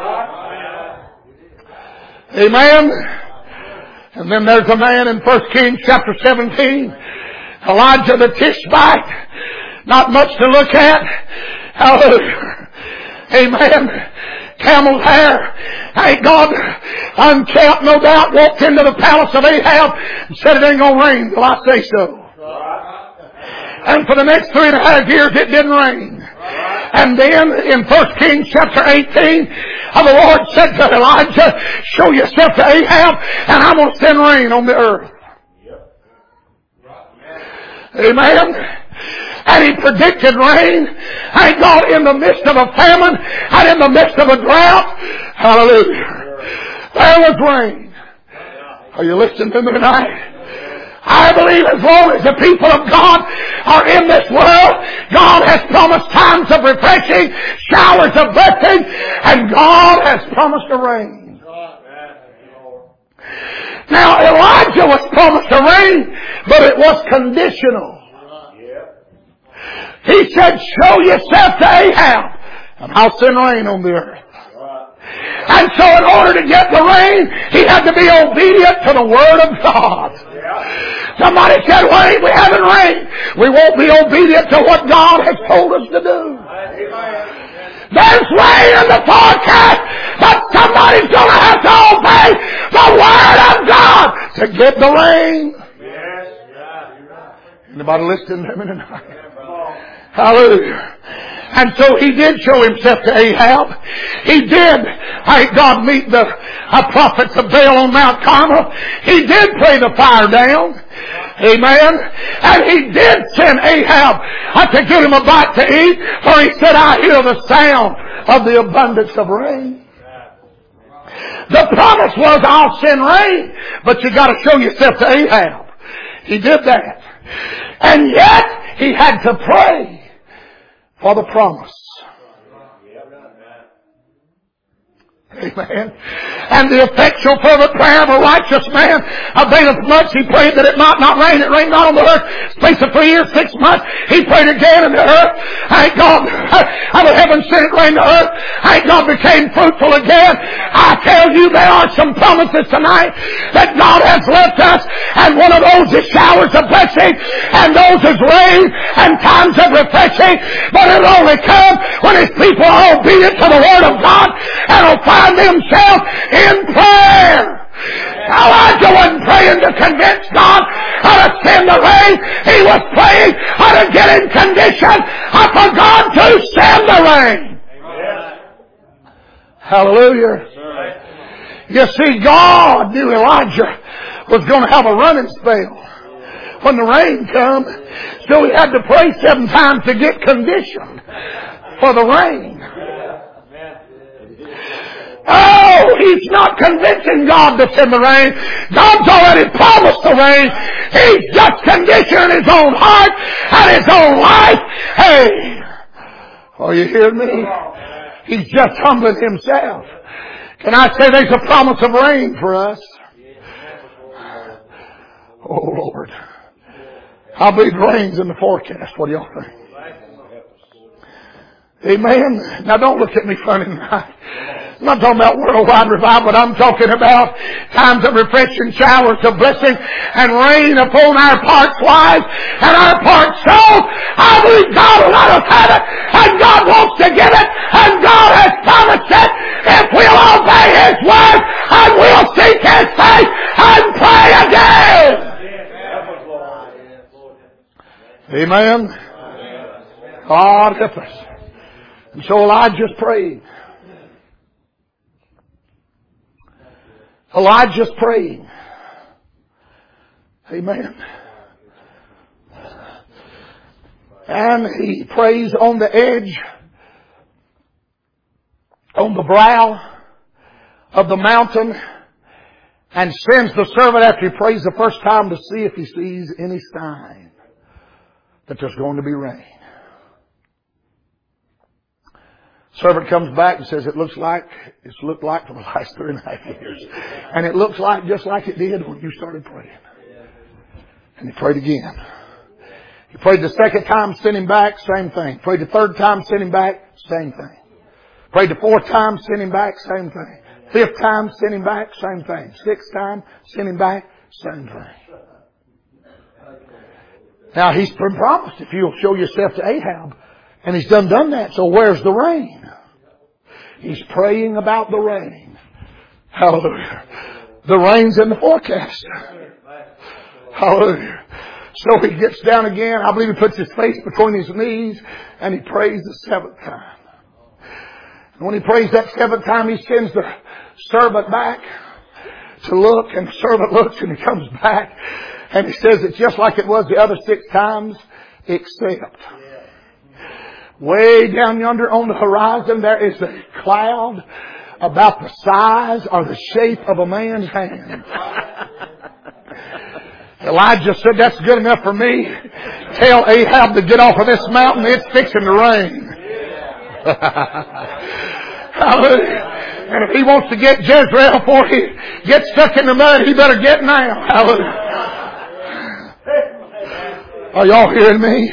Amen. And then there's a man in First Kings chapter seventeen, Elijah the Tishbite. Not much to look at. Hallelujah. Amen. Camel's hair. Thank God. Unkempt, no doubt. Walked into the palace of Ahab and said it ain't going to rain till I say so. And for the next three and a half years it didn't rain. And then in First Kings chapter eighteen, the Lord said to Elijah, show yourself to Ahab and I'm going to send rain on the earth. Amen. And he predicted rain. Thank God, in the midst of a famine and in the midst of a drought. Hallelujah. There was rain. Are you listening to me tonight? I believe as long as the people of God are in this world, God has promised times of refreshing, showers of blessing, and God has promised a rain. Now Elijah was promised a rain, but it was conditional. He said, show yourself to Ahab, and I'll send rain on the earth. And so in order to get the rain, he had to be obedient to the Word of God. Somebody said, wait, we haven't rained. We won't be obedient to what God has told us to do. There's rain in the forecast, but somebody's going to have to obey the Word of God to get the rain. Anybody listening to me tonight? Hallelujah. And so he did show himself to Ahab. He did, thank God, meet the uh, prophets of Baal on Mount Carmel. He did pray the fire down. Amen. And he did send Ahab uh, to give him a bite to eat, for he said, I hear the sound of the abundance of rain. The promise was, I'll send rain, but you got to show yourself to Ahab. He did that. And yet, he had to pray for the promise. Amen. And the effectual fervent prayer of a righteous man availeth much. He prayed that it might not rain. It rained not on the earth. Space of three years, six months. He prayed again, and the earth, thank God, out of heaven sent it rain to earth. Thank God, became fruitful again. I tell you, there are some promises tonight that God has left us, and one of those is showers of blessing, and those is rain and times of refreshing. But it'll only come when His people are obedient to the Word of God and will find themselves in prayer. Elijah wasn't praying to convince God how to send the rain. He was praying how to get in condition for God to send the rain. Amen. Hallelujah. Yes, you see, God knew Elijah was going to have a running spell when the rain come. So he had to pray seven times to get conditioned for the rain. Oh, he's not convincing God to send the rain. God's already promised the rain. He's just conditioning his own heart and his own life. Hey, are you hearing me? He's just humbling himself. Can I say there's a promise of rain for us? Oh, Lord. I believe rain's in the forecast. What do y'all think? Amen. Now don't look at me funny tonight. I'm not talking about worldwide revival, but I'm talking about times of refreshing showers of blessing and rain upon our parts lives and our parts souls. I believe God will let us have it, and God wants to give it, and God has promised it if we'll obey His word and we'll seek His face and pray again. Amen. God help us. And so Elijah's praying. Elijah's praying. Amen. And he prays on the edge, on the brow of the mountain, and sends the servant after he prays the first time to see if he sees any sign that there's going to be rain. Servant comes back and says, it looks like, it's looked like for the last three and a half years. And it looks like just like it did when you started praying. And he prayed again. He prayed the second time, sent him back, same thing. Prayed the third time, sent him back, same thing. Prayed the fourth time, sent him back, same thing. Fifth time, sent him back, same thing. Sixth time, sent him back, same thing. Now he's been promised if you'll show yourself to Ahab. And he's done done that, so where's the rain? He's praying about the rain. Hallelujah. The rain's in the forecast. Hallelujah. So he gets down again. I believe he puts his face between his knees and he prays the seventh time. And when he prays that seventh time, he sends the servant back to look, and the servant looks and he comes back and he says it's just like it was the other six times, except way down yonder on the horizon, there is a cloud about the size or the shape of a man's hand. Elijah said, that's good enough for me. Tell Ahab to get off of this mountain. It's fixing to rain. Hallelujah. And if he wants to get Jezreel before he gets stuck in the mud, he better get now. Hallelujah. Are y'all hearing me?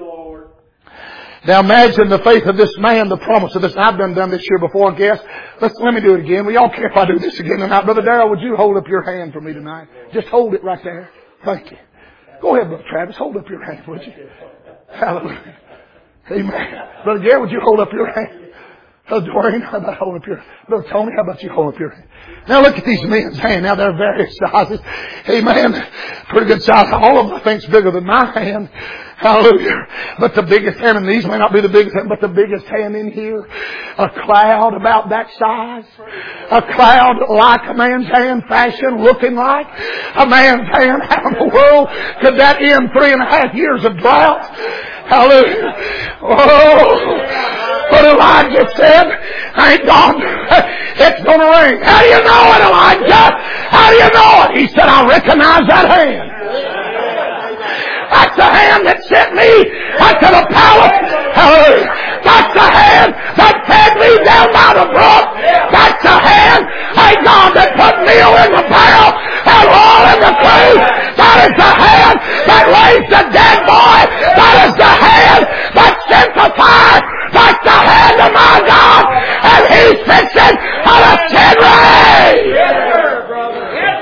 Now imagine the faith of this man, the promise of this. I've done done this year before, I guess. Let's, let me do it again. We all care if I do this again tonight. Brother Darrell, would you hold up your hand for me tonight? Just hold it right there. Thank you. Go ahead, Brother Travis. Hold up your hand, would you? Hallelujah. Amen. Brother Gary, would you hold up your hand? Brother Dwayne, how about hold up your hand? Brother Tony, how about you hold up your hand? Now look at these men's hands. Now they're various sizes. Amen. Pretty good size. All of them I think's bigger than my hand. Hallelujah. But the biggest hand in these may not be the biggest hand, but the biggest hand in here. A cloud about that size. A cloud like a man's hand fashion, looking like a man's hand. How in the world could that end three and a half years of drought? Hallelujah. Oh. But Elijah said, thank God, it's going to rain. How do you know it, Elijah? How do you know it? He said, I recognize that hand. That's the hand that sent me unto the palace. Hallelujah. That's the hand that fed me down by the brook. That's the hand, thank God, that put meal in the barrel and oil in the cruse. That is the hand that raised the dead boy. That is the hand that sent the fire. That's the hand of my God. And He's fixing to send rain. Yes, brother. Yes,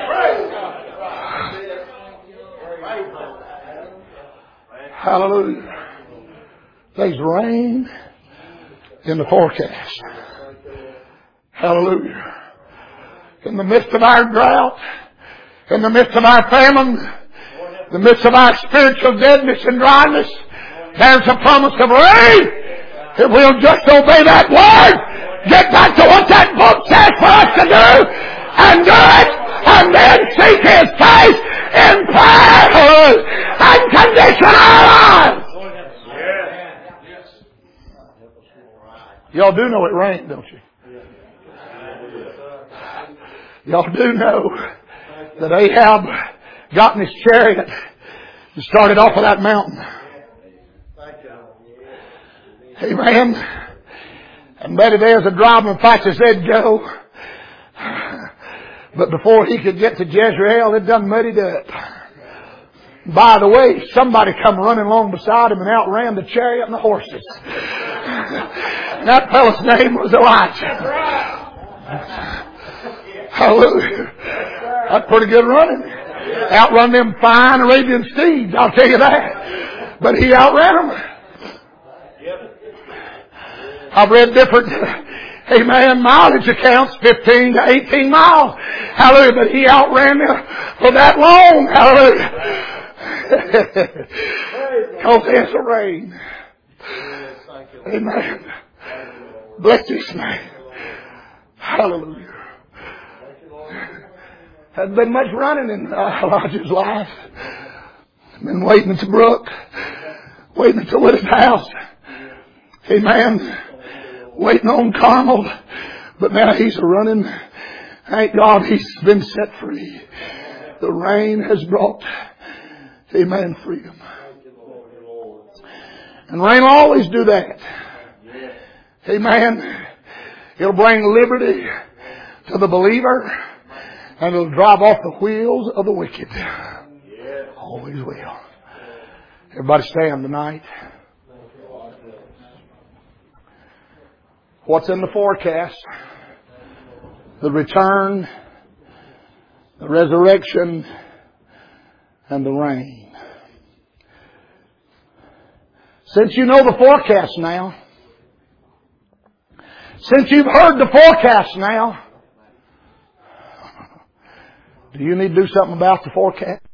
hallelujah. There's rain in the forecast. Hallelujah. In the midst of our drought, in the midst of our famine, in the midst of our spiritual deadness and dryness, there's a promise of rain. If we'll just obey that word, get back to what that book says for us to do, and do it, and then seek His face in prayer, and condition our lives. Y'all do know it rained, don't you? Y'all do know that Ahab got in his chariot and started off of that mountain. Amen. And Betty there's a driver, in fact, he said go. But before he could get to Jezreel, it done muddied up. By the way, somebody come running along beside him and outran the chariot and the horses. And that fellow's name was Elijah. Hallelujah. That's pretty good running. Outrun them fine Arabian steeds, I'll tell you that. But he outran them. I've read different, amen, mileage accounts, fifteen to eighteen miles. Hallelujah. But he outran them for that long. Hallelujah. Because there's a rain. Amen. Bless his name. Hallelujah. Hasn't been much running in uh, Elijah's life. Been waiting at the brook. Waiting at the widow's house. Amen. Waiting on Carmel. But now he's a running. Thank God he's been set free. The rain has brought, amen, freedom. And rain will always do that. Amen. It'll bring liberty to the believer. And it'll drive off the wheels of the wicked. Always will. Everybody stand tonight. What's in the forecast? The return, the resurrection, and the rain. Since you know the forecast now, since you've heard the forecast now, do you need to do something about the forecast?